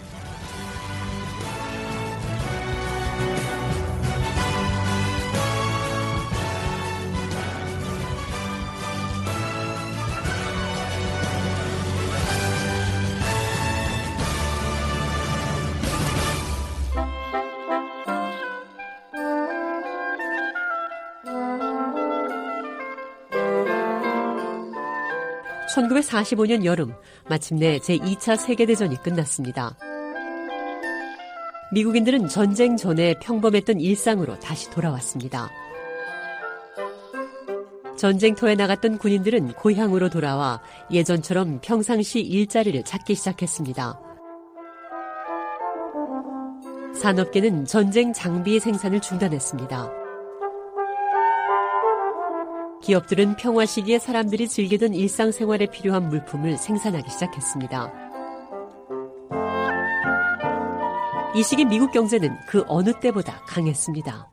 (1945년) 여름 마침내 제2차 세계대전이 끝났습니다. 미국인들은 전쟁 전에 평범했던 일상으로 다시 돌아왔습니다. 전쟁터에 나갔던 군인들은 고향으로 돌아와 예전처럼 평상시 일자리를 찾기 시작했습니다. 산업계는 전쟁 장비 생산을 중단했습니다. 기업들은 평화 시기에 사람들이 즐기던 일상생활에 필요한 물품을 생산하기 시작했습니다. 이 시기 미국 경제는 그 어느 때보다 강했습니다.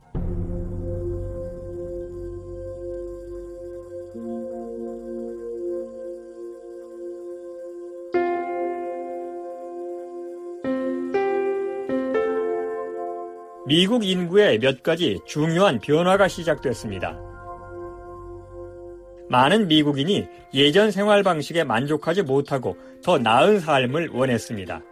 미국 인구에 몇 가지 중요한 변화가 시작됐습니다. 많은 미국인이 예전 생활 방식에 만족하지 못하고 더 나은 삶을 원했습니다.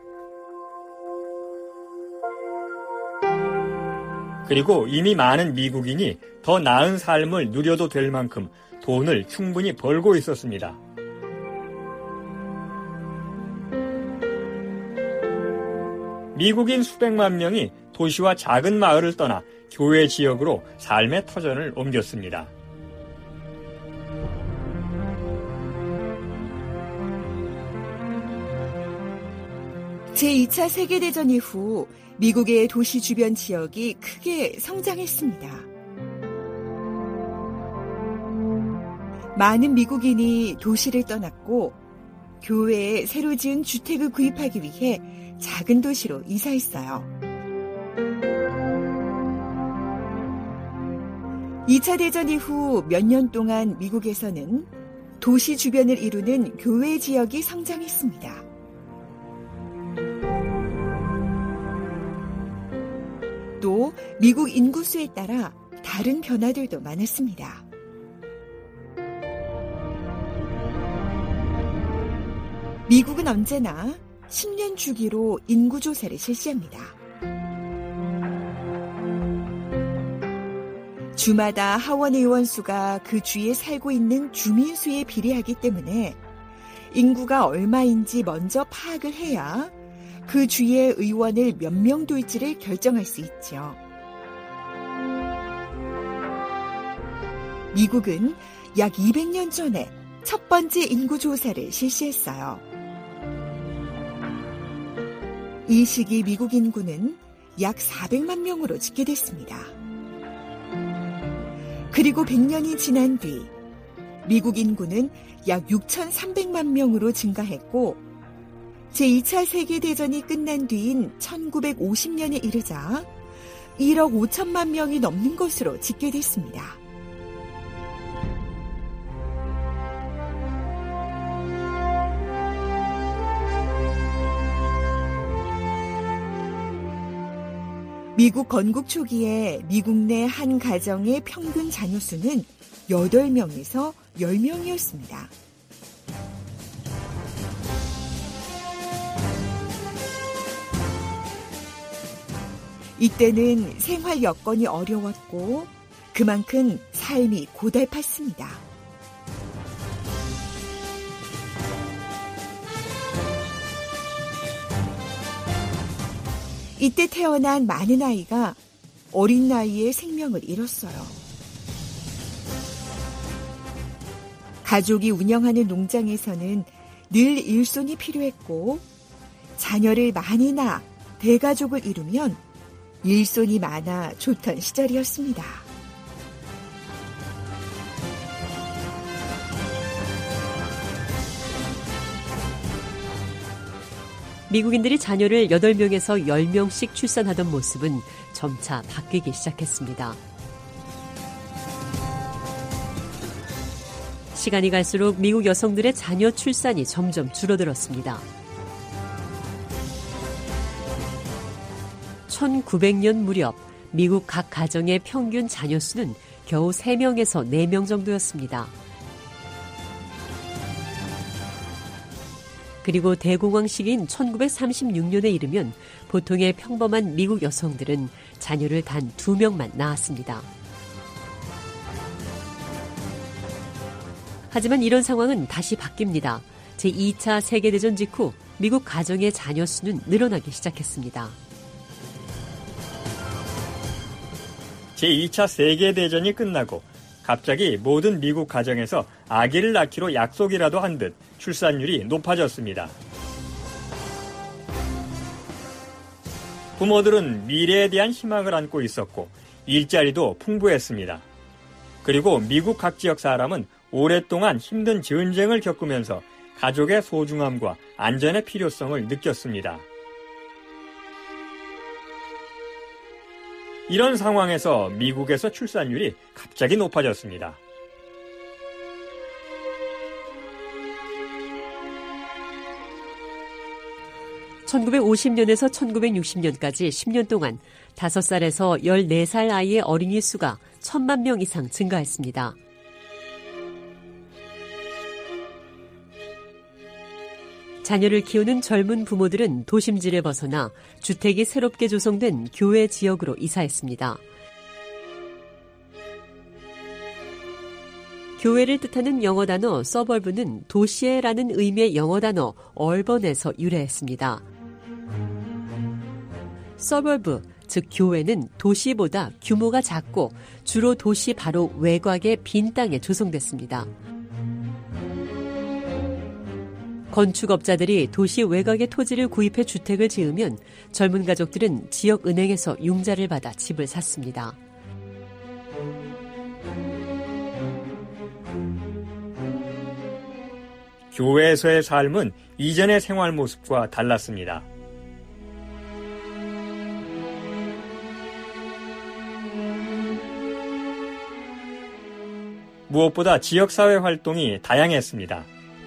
그리고 이미 많은 미국인이 더 나은 삶을 누려도 될 만큼 돈을 충분히 벌고 있었습니다. 미국인 수백만 명이 도시와 작은 마을을 떠나 교외 지역으로 삶의 터전을 옮겼습니다. 제2차 세계대전 이후 미국의 도시 주변 지역이 크게 성장했습니다. 많은 미국인이 도시를 떠났고 교외에 새로 지은 주택을 구입하기 위해 작은 도시로 이사했어요. 2차 대전 이후 몇 년 동안 미국에서는 도시 주변을 이루는 교외 지역이 성장했습니다. 또 미국 인구수에 따라 다른 변화들도 많았습니다. 미국은 언제나 10년 주기로 인구조사를 실시합니다. 주마다 하원 의원 수가 그 주에 살고 있는 주민 수에 비례하기 때문에 인구가 얼마인지 먼저 파악을 해야 그 주의 의원을 몇 명 둘지를 결정할 수 있죠. 미국은 약 200년 전에 첫 번째 인구조사를 실시했어요. 이 시기 미국 인구는 약 400만 명으로 집계됐습니다. 그리고 100년이 지난 뒤 미국 인구는 약 6,300만 명으로 증가했고 제2차 세계대전이 끝난 뒤인 1950년에 이르자 1억 5천만 명이 넘는 것으로 집계됐습니다. 미국 건국 초기에 미국 내 한 가정의 평균 자녀 수는 8명에서 10명이었습니다. 이때는 생활 여건이 어려웠고 그만큼 삶이 고달팠습니다. 이때 태어난 많은 아이가 어린 나이에 생명을 잃었어요. 가족이 운영하는 농장에서는 늘 일손이 필요했고 자녀를 많이 낳아 대가족을 이루면 일손이 많아 좋던 시절이었습니다. 미국인들이 자녀를 8명에서 10명씩 출산하던 모습은 점차 바뀌기 시작했습니다. 시간이 갈수록 미국 여성들의 자녀 출산이 점점 줄어들었습니다. 1900년 무렵 미국 각 가정의 평균 자녀 수는 겨우 3명에서 4명 정도였습니다. 그리고 대공황 시기인 1936년에 이르면 보통의 평범한 미국 여성들은 자녀를 단 2명만 낳았습니다. 하지만 이런 상황은 다시 바뀝니다. 제2차 세계대전 직후 미국 가정의 자녀 수는 늘어나기 시작했습니다. 제2차 세계대전이 끝나고 갑자기 모든 미국 가정에서 아기를 낳기로 약속이라도 한 듯 출산율이 높아졌습니다. 부모들은 미래에 대한 희망을 안고 있었고 일자리도 풍부했습니다. 그리고 미국 각 지역 사람은 오랫동안 힘든 전쟁을 겪으면서 가족의 소중함과 안전의 필요성을 느꼈습니다. 이런 상황에서 미국에서 출산율이 갑자기 높아졌습니다. (1950년에서) (1960년까지) 10년 동안 5살에서 14살 아이의 어린이 수가 1,000만 명 이상 증가했습니다. 자녀를 키우는 젊은 부모들은 도심지를 벗어나 주택이 새롭게 조성된 교외 지역으로 이사했습니다. 교외를 뜻하는 영어 단어 서버브는 도시에라는 의미의 영어 단어 얼번에서 유래했습니다. 서버브, 즉 교외는 도시보다 규모가 작고 주로 도시 바로 외곽의 빈 땅에 조성됐습니다. 건축업자들이 도시 외곽의 토지를 구입해 주택을 지으면 젊은 가족들은 지역 은행에서 융자를 받아 집을 샀습니다. 교외에서의 삶은 이전의 생활 모습과 달랐습니다. 무엇보다 지역사회 활동이 다양했습니다.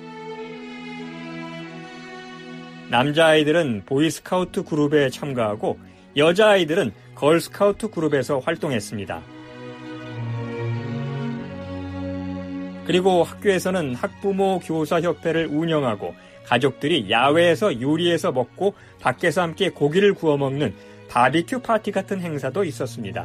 남자아이들은 보이스카우트 그룹에 참가하고 여자아이들은 걸스카우트 그룹에서 활동했습니다. 그리고 학교에서는 학부모 교사협회를 운영하고 가족들이 야외에서 요리해서 먹고 밖에서 함께 고기를 구워 먹는 바비큐 파티 같은 행사도 있었습니다.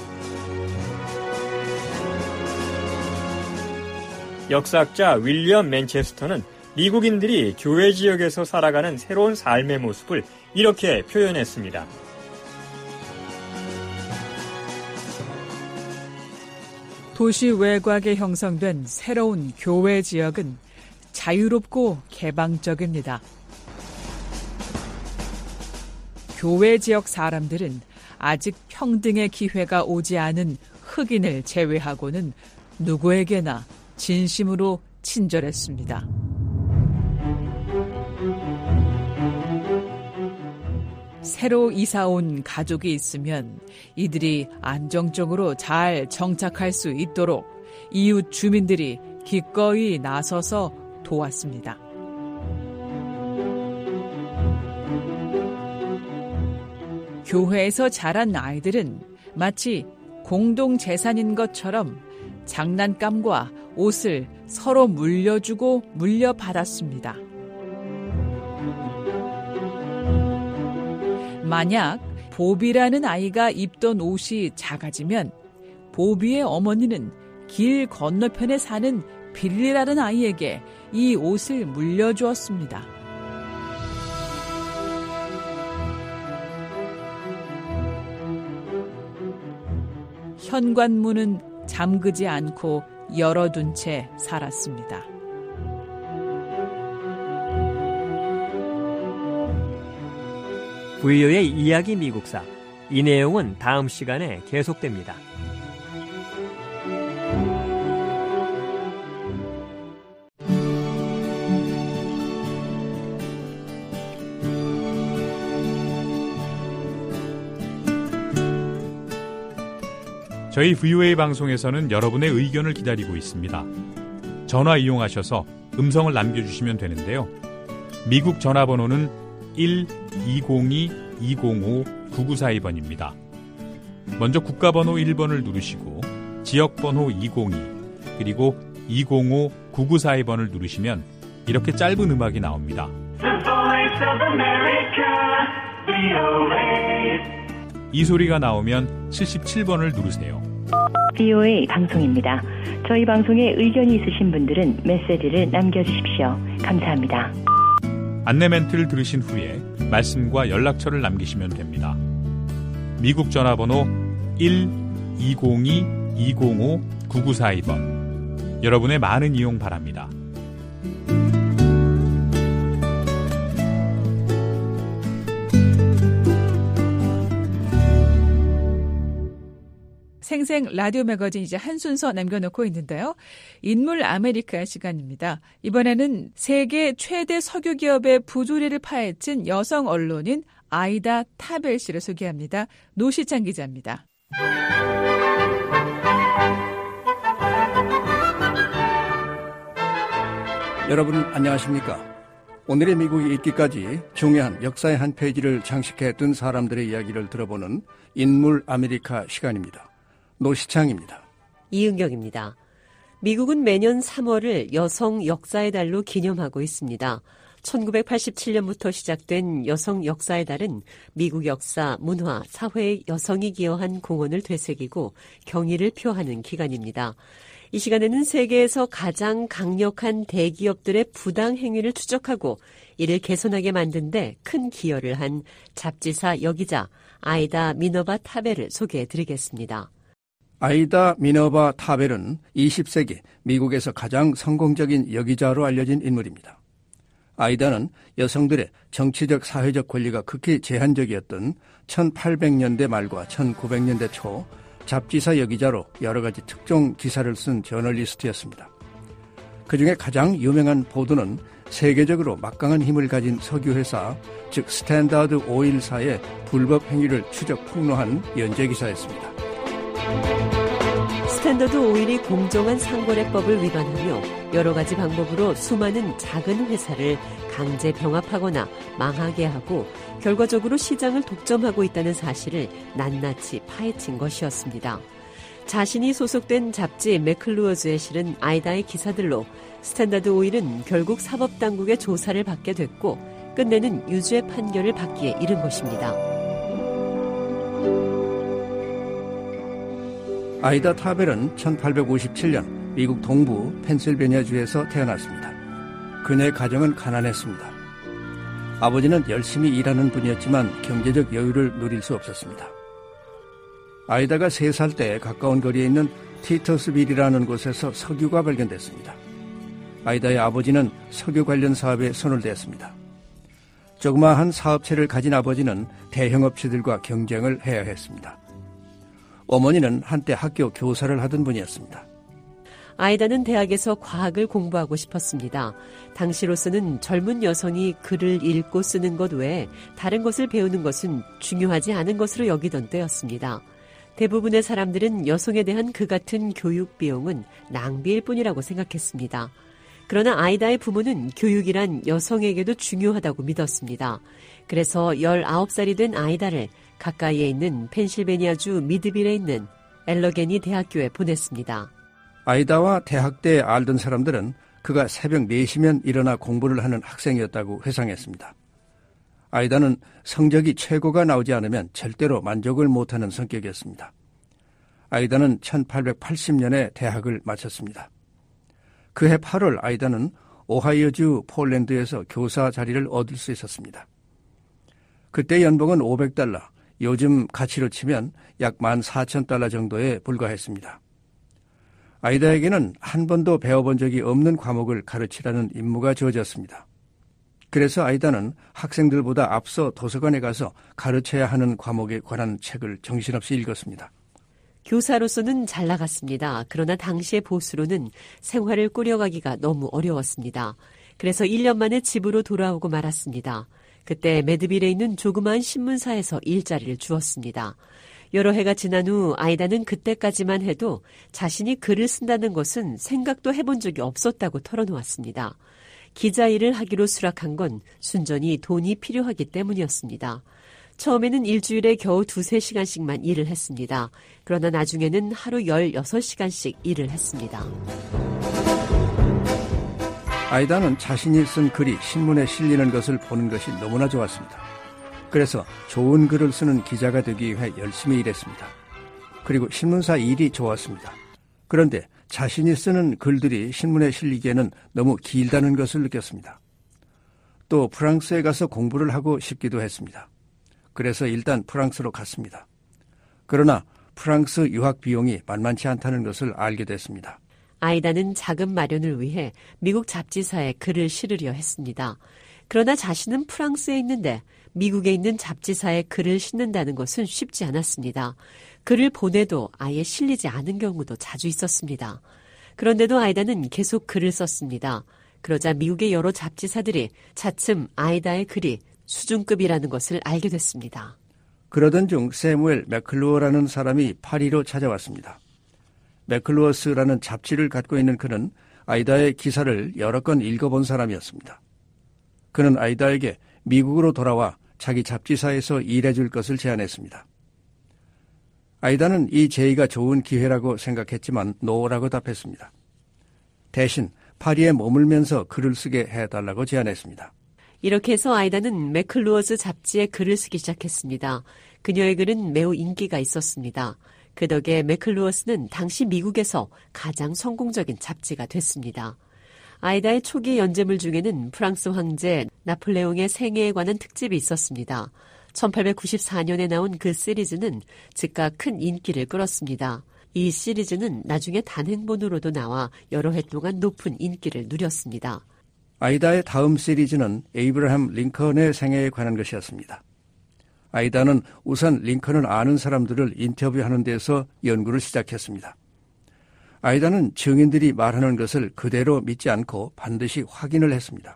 역사학자 윌리엄 맨체스터는 미국인들이 교외 지역에서 살아가는 새로운 삶의 모습을 이렇게 표현했습니다. 도시 외곽에 형성된 새로운 교외 지역은 자유롭고 개방적입니다. 교외 지역 사람들은 아직 평등의 기회가 오지 않은 흑인을 제외하고는 누구에게나 진심으로 친절했습니다. 새로 이사 온 가족이 있으면 이들이 안정적으로 잘 정착할 수 있도록 이웃 주민들이 기꺼이 나서서 도왔습니다. 교회에서 자란 아이들은 마치 공동 재산인 것처럼 장난감과 옷을 서로 물려주고 물려받았습니다. 만약 보비라는 아이가 입던 옷이 작아지면 보비의 어머니는 길 건너편에 사는 빌리라는 아이에게 이 옷을 물려주었습니다. 현관문은 잠그지 않고 열어둔 채 살았습니다. VO의 이야기 미국사. 이 내용은 다음 시간에 계속됩니다. 저희 VOA 방송에서는 여러분의 의견을 기다리고 있습니다. 전화 이용하셔서 음성을 남겨주시면 되는데요. 미국 전화번호는 1-202-205-9942번입니다. 먼저 국가번호 1번을 누르시고 지역번호 202 그리고 205-9942번을 누르시면 이렇게 짧은 음악이 나옵니다. The Voice of America, VOA. 이 소리가 나오면 77번을 누르세요. VOA 방송입니다. 저희 방송에 의견이 있으신 분들은 메시지를 남겨주십시오. 감사합니다. 안내 멘트를 들으신 후에 말씀과 연락처를 남기시면 됩니다. 미국 전화번호 1-202-205-9942 9942번. 여러분의 많은 이용 바랍니다. 생생 라디오 매거진 이제 한 순서 남겨놓고 있는데요. 인물 아메리카 시간입니다. 이번에는 세계 최대 석유 기업의 부조리를 파헤친 여성 언론인 아이다 타벨 씨를 소개합니다. 노시찬 기자입니다. 여러분 안녕하십니까? 오늘의 미국이 있기까지 중요한 역사의 한 페이지를 장식해둔 사람들의 이야기를 들어보는 인물 아메리카 시간입니다. 노시창입니다. 이은경입니다. 미국은 매년 3월을 여성 역사의 달로 기념하고 있습니다. 1987년부터 시작된 여성 역사의 달은 미국 역사, 문화, 사회에 여성이 기여한 공헌을 되새기고 경의를 표하는 기간입니다. 이 시간에는 세계에서 가장 강력한 대기업들의 부당 행위를 추적하고 이를 개선하게 만든 데 큰 기여를 한 잡지사 여기자 아이다 미너바 타벨을 소개해드리겠습니다. 아이다 미너바 타벨은 20세기 미국에서 가장 성공적인 여기자로 알려진 인물입니다. 아이다는 여성들의 정치적 사회적 권리가 극히 제한적이었던 1800년대 말과 1900년대 초 잡지사 여기자로 여러 가지 특종 기사를 쓴 저널리스트였습니다. 그중에 가장 유명한 보도는 세계적으로 막강한 힘을 가진 석유회사, 즉 스탠다드 오일사의 불법 행위를 추적 폭로한 연재기사였습니다. 스탠더드 오일이 공정한 상거래법을 위반하며 여러 가지 방법으로 수많은 작은 회사를 강제 병합하거나 망하게 하고 결과적으로 시장을 독점하고 있다는 사실을 낱낱이 파헤친 것이었습니다. 자신이 소속된 잡지 매클루어즈에 실은 아이다의 기사들로 스탠다드 오일은 결국 사법당국의 조사를 받게 됐고 끝내는 유죄 판결을 받기에 이른 것입니다. 아이다 타벨은 1857년 미국 동부 펜실베니아주에서 태어났습니다. 그녀의 가정은 가난했습니다. 아버지는 열심히 일하는 분이었지만 경제적 여유를 누릴 수 없었습니다. 아이다가 3살 때 가까운 거리에 있는 티터스빌이라는 곳에서 석유가 발견됐습니다. 아이다의 아버지는 석유 관련 사업에 손을 댔습니다. 조그마한 사업체를 가진 아버지는 대형 업체들과 경쟁을 해야 했습니다. 어머니는 한때 학교 교사를 하던 분이었습니다. 아이다는 대학에서 과학을 공부하고 싶었습니다. 당시로서는 젊은 여성이 글을 읽고 쓰는 것 외에 다른 것을 배우는 것은 중요하지 않은 것으로 여기던 때였습니다. 대부분의 사람들은 여성에 대한 그 같은 교육 비용은 낭비일 뿐이라고 생각했습니다. 그러나 아이다의 부모는 교육이란 여성에게도 중요하다고 믿었습니다. 그래서 19살이 된 아이다를 가까이에 있는 펜실베니아주 미드빌에 있는 엘러게니 대학교에 보냈습니다. 아이다와 대학 때 알던 사람들은 그가 새벽 4시면 일어나 공부를 하는 학생이었다고 회상했습니다. 아이다는 성적이 최고가 나오지 않으면 절대로 만족을 못하는 성격이었습니다. 아이다는 1880년에 대학을 마쳤습니다. 그해 8월 아이다는 오하이오주 폴랜드에서 교사 자리를 얻을 수 있었습니다. 그때 연봉은 $500, 요즘 가치로 치면 약 $14,000 정도에 불과했습니다. 아이다에게는 한 번도 배워본 적이 없는 과목을 가르치라는 임무가 주어졌습니다. 그래서 아이다는 학생들보다 앞서 도서관에 가서 가르쳐야 하는 과목에 관한 책을 정신없이 읽었습니다. 교사로서는 잘 나갔습니다. 그러나 당시의 보수로는 생활을 꾸려가기가 너무 어려웠습니다. 그래서 1년 만에 집으로 돌아오고 말았습니다. 그때 매드빌에 있는 조그마한 신문사에서 일자리를 주었습니다. 여러 해가 지난 후 아이다는 그때까지만 해도 자신이 글을 쓴다는 것은 생각도 해본 적이 없었다고 털어놓았습니다. 기자 일을 하기로 수락한 건 순전히 돈이 필요하기 때문이었습니다. 처음에는 일주일에 겨우 2-3시간씩만 일을 했습니다. 그러나 나중에는 하루 16시간씩 일을 했습니다. 아이다는 자신이 쓴 글이 신문에 실리는 것을 보는 것이 너무나 좋았습니다. 그래서 좋은 글을 쓰는 기자가 되기 위해 열심히 일했습니다. 그리고 신문사 일이 좋았습니다. 그런데 자신이 쓰는 글들이 신문에 실리기에는 너무 길다는 것을 느꼈습니다. 또 프랑스에 가서 공부를 하고 싶기도 했습니다. 그래서 일단 프랑스로 갔습니다. 그러나 프랑스 유학 비용이 만만치 않다는 것을 알게 됐습니다. 아이다는 자금 마련을 위해 미국 잡지사에 글을 실으려 했습니다. 그러나 자신은 프랑스에 있는데 미국에 있는 잡지사에 글을 싣는다는 것은 쉽지 않았습니다. 글을 보내도 아예 실리지 않은 경우도 자주 있었습니다. 그런데도 아이다는 계속 글을 썼습니다. 그러자 미국의 여러 잡지사들이 차츰 아이다의 글이 수준급이라는 것을 알게 됐습니다. 그러던 중 세무엘 맥클루어라는 사람이 파리로 찾아왔습니다. 맥클루어스라는 잡지를 갖고 있는 그는 아이다의 기사를 여러 건 읽어본 사람이었습니다. 그는 아이다에게 미국으로 돌아와 자기 잡지사에서 일해줄 것을 제안했습니다. 아이다는 이 제의가 좋은 기회라고 생각했지만 노라고 답했습니다. 대신 파리에 머물면서 글을 쓰게 해달라고 제안했습니다. 이렇게 해서 아이다는 맥클루어스 잡지에 글을 쓰기 시작했습니다. 그녀의 글은 매우 인기가 있었습니다. 그 덕에 맥클루어스는 당시 미국에서 가장 성공적인 잡지가 됐습니다. 아이다의 초기 연재물 중에는 프랑스 황제 나폴레옹의 생애에 관한 특집이 있었습니다. 1894년에 나온 그 시리즈는 즉각 큰 인기를 끌었습니다. 이 시리즈는 나중에 단행본으로도 나와 여러 해 동안 높은 인기를 누렸습니다. 아이다의 다음 시리즈는 에이브라함 링컨의 생애에 관한 것이었습니다. 아이다는 우선 링컨을 아는 사람들을 인터뷰하는 데서 연구를 시작했습니다. 아이다는 증인들이 말하는 것을 그대로 믿지 않고 반드시 확인을 했습니다.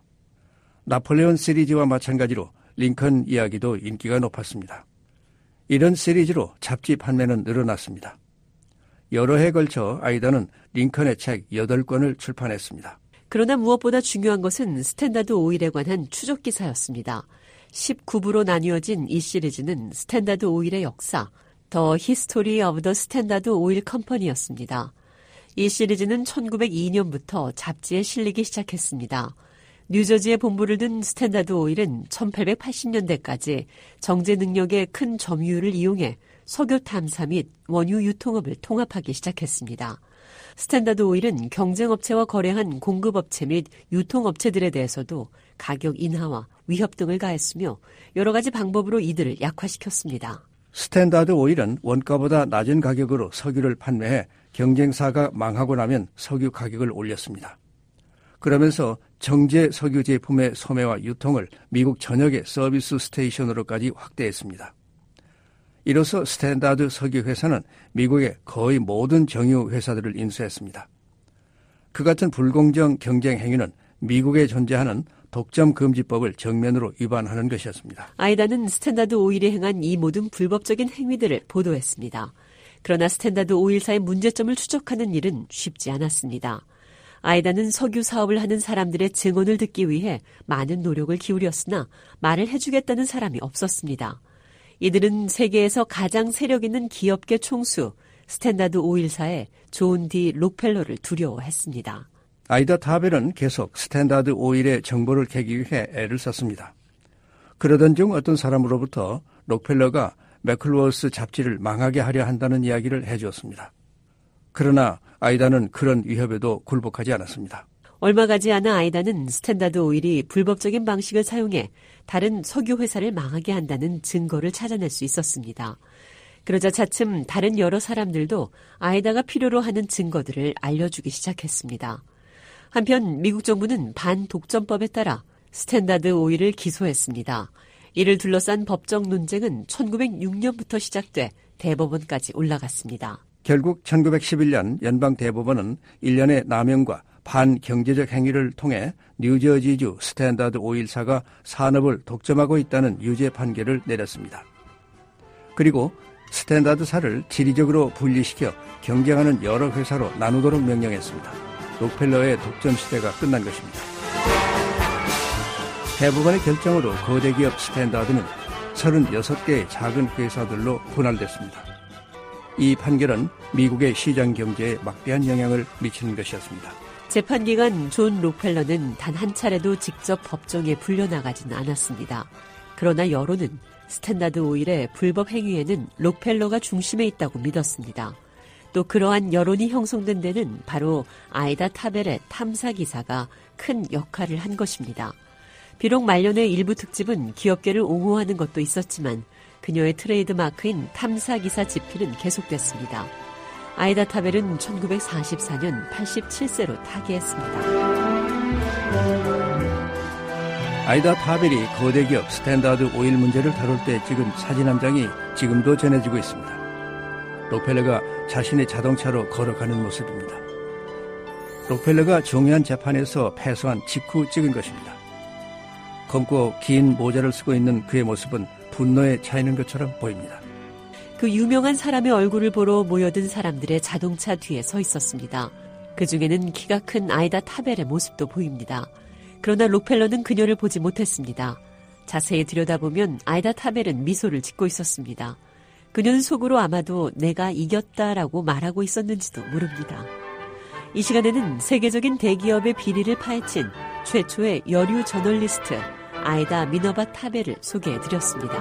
나폴레온 시리즈와 마찬가지로 링컨 이야기도 인기가 높았습니다. 이런 시리즈로 잡지 판매는 늘어났습니다. 여러 해에 걸쳐 아이다는 링컨의 책 8권을 출판했습니다. 그러나 무엇보다 중요한 것은 스탠다드 오일에 관한 추적 기사였습니다. 19부로 나뉘어진 이 시리즈는 스탠다드 오일의 역사, The History of the Standard Oil Company였습니다. 이 시리즈는 1902년부터 잡지에 실리기 시작했습니다. 뉴저지에 본부를 둔 스탠다드 오일은 1880년대까지 정제 능력의 큰 점유율을 이용해 석유 탐사 및 원유 유통업을 통합하기 시작했습니다. 스탠다드 오일은 경쟁업체와 거래한 공급업체 및 유통업체들에 대해서도 가격 인하와 위협 등을 가했으며 여러 가지 방법으로 이들을 약화시켰습니다. 스탠다드 오일은 원가보다 낮은 가격으로 석유를 판매해 경쟁사가 망하고 나면 석유 가격을 올렸습니다. 그러면서 정제 석유 제품의 소매와 유통을 미국 전역의 서비스 스테이션으로까지 확대했습니다. 이로써 스탠다드 석유 회사는 미국의 거의 모든 정유 회사들을 인수했습니다. 그 같은 불공정 경쟁 행위는 미국에 존재하는 독점 금지법을 정면으로 위반하는 것이었습니다. 아이다는 스탠다드 오일이 행한 이 모든 불법적인 행위들을 보도했습니다. 그러나 스탠다드 오일사의 문제점을 추적하는 일은 쉽지 않았습니다. 아이다는 석유 사업을 하는 사람들의 증언을 듣기 위해 많은 노력을 기울였으나 말을 해주겠다는 사람이 없었습니다. 이들은 세계에서 가장 세력 있는 기업계 총수 스탠다드 오일사의 존 D. 록펠러를 두려워했습니다. 아이다 타벨은 계속 스탠다드 오일의 정보를 캐기 위해 애를 썼습니다. 그러던 중 어떤 사람으로부터 록펠러가 맥클루어스 잡지를 망하게 하려 한다는 이야기를 해주었습니다. 그러나 아이다는 그런 위협에도 굴복하지 않았습니다. 얼마 가지 않아 아이다는 스탠다드 오일이 불법적인 방식을 사용해 다른 석유 회사를 망하게 한다는 증거를 찾아낼 수 있었습니다. 그러자 차츰 다른 여러 사람들도 아이다가 필요로 하는 증거들을 알려주기 시작했습니다. 한편 미국 정부는 반독점법에 따라 스탠다드 오일을 기소했습니다. 이를 둘러싼 법적 논쟁은 1906년부터 시작돼 대법원까지 올라갔습니다. 결국 1911년 연방대법원은 일련의 남용과 반경제적 행위를 통해 뉴저지주 스탠다드 오일사가 산업을 독점하고 있다는 유죄 판결을 내렸습니다. 그리고 스탠다드사를 지리적으로 분리시켜 경쟁하는 여러 회사로 나누도록 명령했습니다. 록펠러의 독점 시대가 끝난 것입니다. 대법원의 결정으로 거대 기업 스탠다드는 36개의 작은 회사들로 분할됐습니다. 이 판결은 미국의 시장 경제에 막대한 영향을 미치는 것이었습니다. 재판기간 존 록펠러는 단 한 차례도 직접 법정에 불려나가지는 않았습니다. 그러나 여론은 스탠다드 오일의 불법 행위에는 록펠러가 중심에 있다고 믿었습니다. 또 그러한 여론이 형성된 데는 바로 아이다 타벨의 탐사 기사가 큰 역할을 한 것입니다. 비록 말년의 일부 특집은 기업계를 옹호하는 것도 있었지만 그녀의 트레이드 마크인 탐사기사 지피는 계속됐습니다. 아이다 타벨은 1944년 87세로 타계했습니다. 아이다 타벨이 거대 기업 스탠다드 오일 문제를 다룰 때 찍은 사진 한 장이 지금도 전해지고 있습니다. 록펠러가 자신의 자동차로 걸어가는 모습입니다. 록펠러가 중요한 재판에서 패소한 직후 찍은 것입니다. 검고 긴 모자를 쓰고 있는 그의 모습은 분노에 차 있는 것처럼 보입니다. 그 유명한 사람의 얼굴을 보러 모여든 사람들의 자동차 뒤에 서 있었습니다. 그 중에는 키가 큰 아이다 타벨의 모습도 보입니다. 그러나 록펠러는 그녀를 보지 못했습니다. 자세히 들여다보면 아이다 타벨은 미소를 짓고 있었습니다. 그녀는 속으로 아마도 내가 이겼다라고 말하고 있었는지도 모릅니다. 이 시간에는 세계적인 대기업의 비리를 파헤친 최초의 여류 저널리스트 아이다 미너바 타벨을 소개해드렸습니다.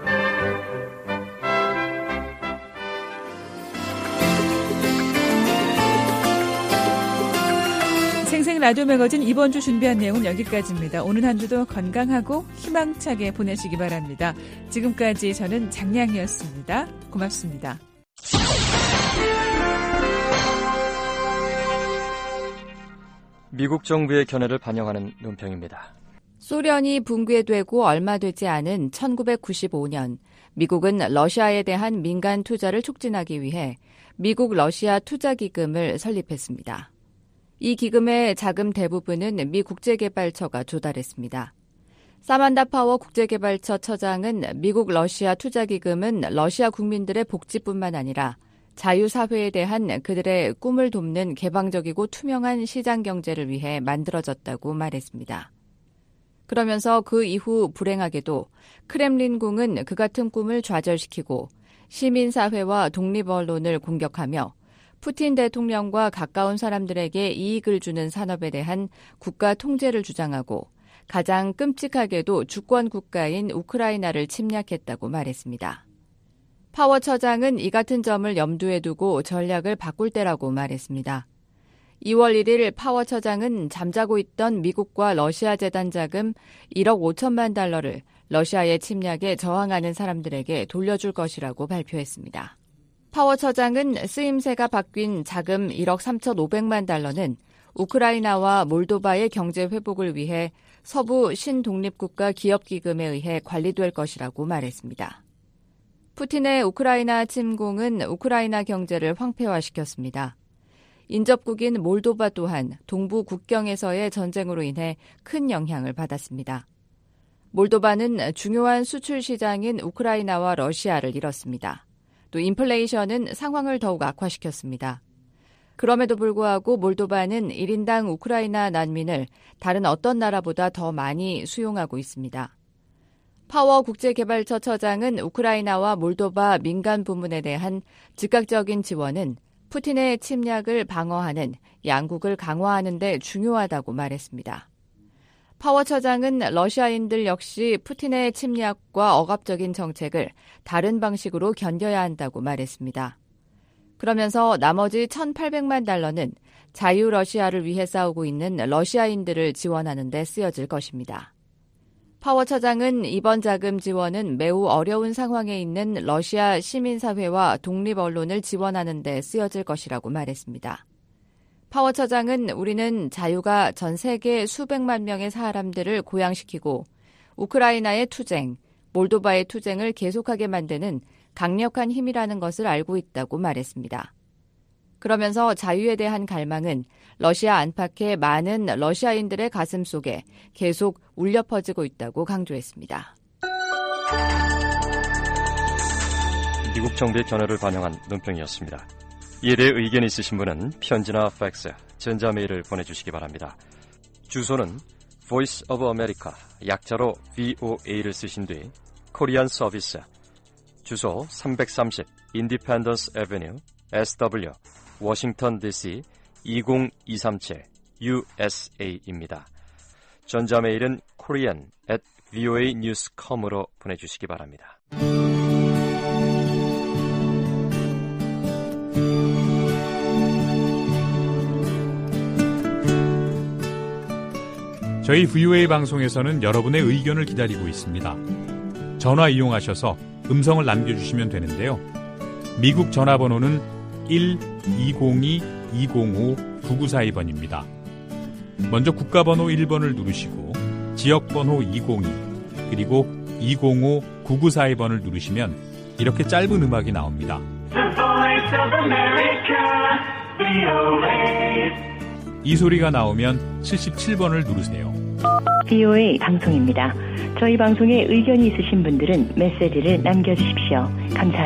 생생 라디오 매거진 이번 주 준비한 내용은 여기까지입니다. 오늘 한 주도 건강하고 희망차게 보내시기 바랍니다. 지금까지 저는 장량이었습니다. 고맙습니다. 미국 정부의 견해를 반영하는 논평입니다. 소련이 붕괴되고 얼마 되지 않은 1995년 미국은 러시아에 대한 민간 투자를 촉진하기 위해 미국 러시아 투자기금을 설립했습니다. 이 기금의 자금 대부분은 미 국제개발처가 조달했습니다. 사만다 파워 국제개발처 처장은 미국 러시아 투자기금은 러시아 국민들의 복지뿐만 아니라 자유사회에 대한 그들의 꿈을 돕는 개방적이고 투명한 시장 경제를 위해 만들어졌다고 말했습니다. 그러면서 그 이후 불행하게도 크렘린궁은 그 같은 꿈을 좌절시키고 시민사회와 독립언론을 공격하며 푸틴 대통령과 가까운 사람들에게 이익을 주는 산업에 대한 국가 통제를 주장하고 가장 끔찍하게도 주권 국가인 우크라이나를 침략했다고 말했습니다. 파워 처장은 이 같은 점을 염두에 두고 전략을 바꿀 때라고 말했습니다. 2월 1일 파워 처장은 잠자고 있던 미국과 러시아 재단 자금 1억 5천만 달러를 러시아의 침략에 저항하는 사람들에게 돌려줄 것이라고 발표했습니다. 파워 처장은 쓰임새가 바뀐 자금 1억 3,500만 달러는 우크라이나와 몰도바의 경제 회복을 위해 서부 신독립국가 기업기금에 의해 관리될 것이라고 말했습니다. 푸틴의 우크라이나 침공은 우크라이나 경제를 황폐화시켰습니다. 인접국인 몰도바 또한 동부 국경에서의 전쟁으로 인해 큰 영향을 받았습니다. 몰도바는 중요한 수출 시장인 우크라이나와 러시아를 잃었습니다. 또 인플레이션은 상황을 더욱 악화시켰습니다. 그럼에도 불구하고 몰도바는 1인당 우크라이나 난민을 다른 어떤 나라보다 더 많이 수용하고 있습니다. 파워 국제개발처 처장은 우크라이나와 몰도바 민간 부문에 대한 즉각적인 지원은 푸틴의 침략을 방어하는 양국을 강화하는 데 중요하다고 말했습니다. 파워 처장은 러시아인들 역시 푸틴의 침략과 억압적인 정책을 다른 방식으로 견뎌야 한다고 말했습니다. 그러면서 나머지 1,800만 달러는 자유 러시아를 위해 싸우고 있는 러시아인들을 지원하는 데 쓰여질 것입니다. 파워 처장은 이번 자금 지원은 매우 어려운 상황에 있는 러시아 시민사회와 독립언론을 지원하는 데 쓰여질 것이라고 말했습니다. 파워 처장은 우리는 자유가 전 세계 수백만 명의 사람들을 고양시키고 우크라이나의 투쟁, 몰도바의 투쟁을 계속하게 만드는 강력한 힘이라는 것을 알고 있다고 말했습니다. 그러면서 자유에 대한 갈망은 러시아 안팎의 많은 러시아인들의 가슴 속에 계속 울려 퍼지고 있다고 강조했습니다. 미국 정부의 견해를 반영한 논평이었습니다. 이에 대해 의견 있으신 분은 편지나 팩스, 전자메일을 보내주시기 바랍니다. 주소는 Voice of America, 약자로 VOA를 쓰신 뒤 코리안 서비스, 주소 330 Independence Avenue, SW, 워싱턴 DC 20237 USA입니다. 전자메일은 korean@voanews.com으로 보내주시기 바랍니다. 저희 VOA 방송에서는 여러분의 의견을 기다리고 있습니다. 전화 이용하셔서 음성을 남겨주시면 되는데요. 미국 전화번호는 1-202-205-9942번입니다. 먼저 국가번호 1번을 누르시고 지역번호 202 그리고 205-9942번을 누르시면 이렇게 짧은 음악이 나옵니다. The Voice of America, VOA. 이 소리가 나오면 77번을 누르세요. VOA 방송입니다. 저희 방송에 의견이 있으신 분들은 메시지를 남겨주십시오. 감사합니다.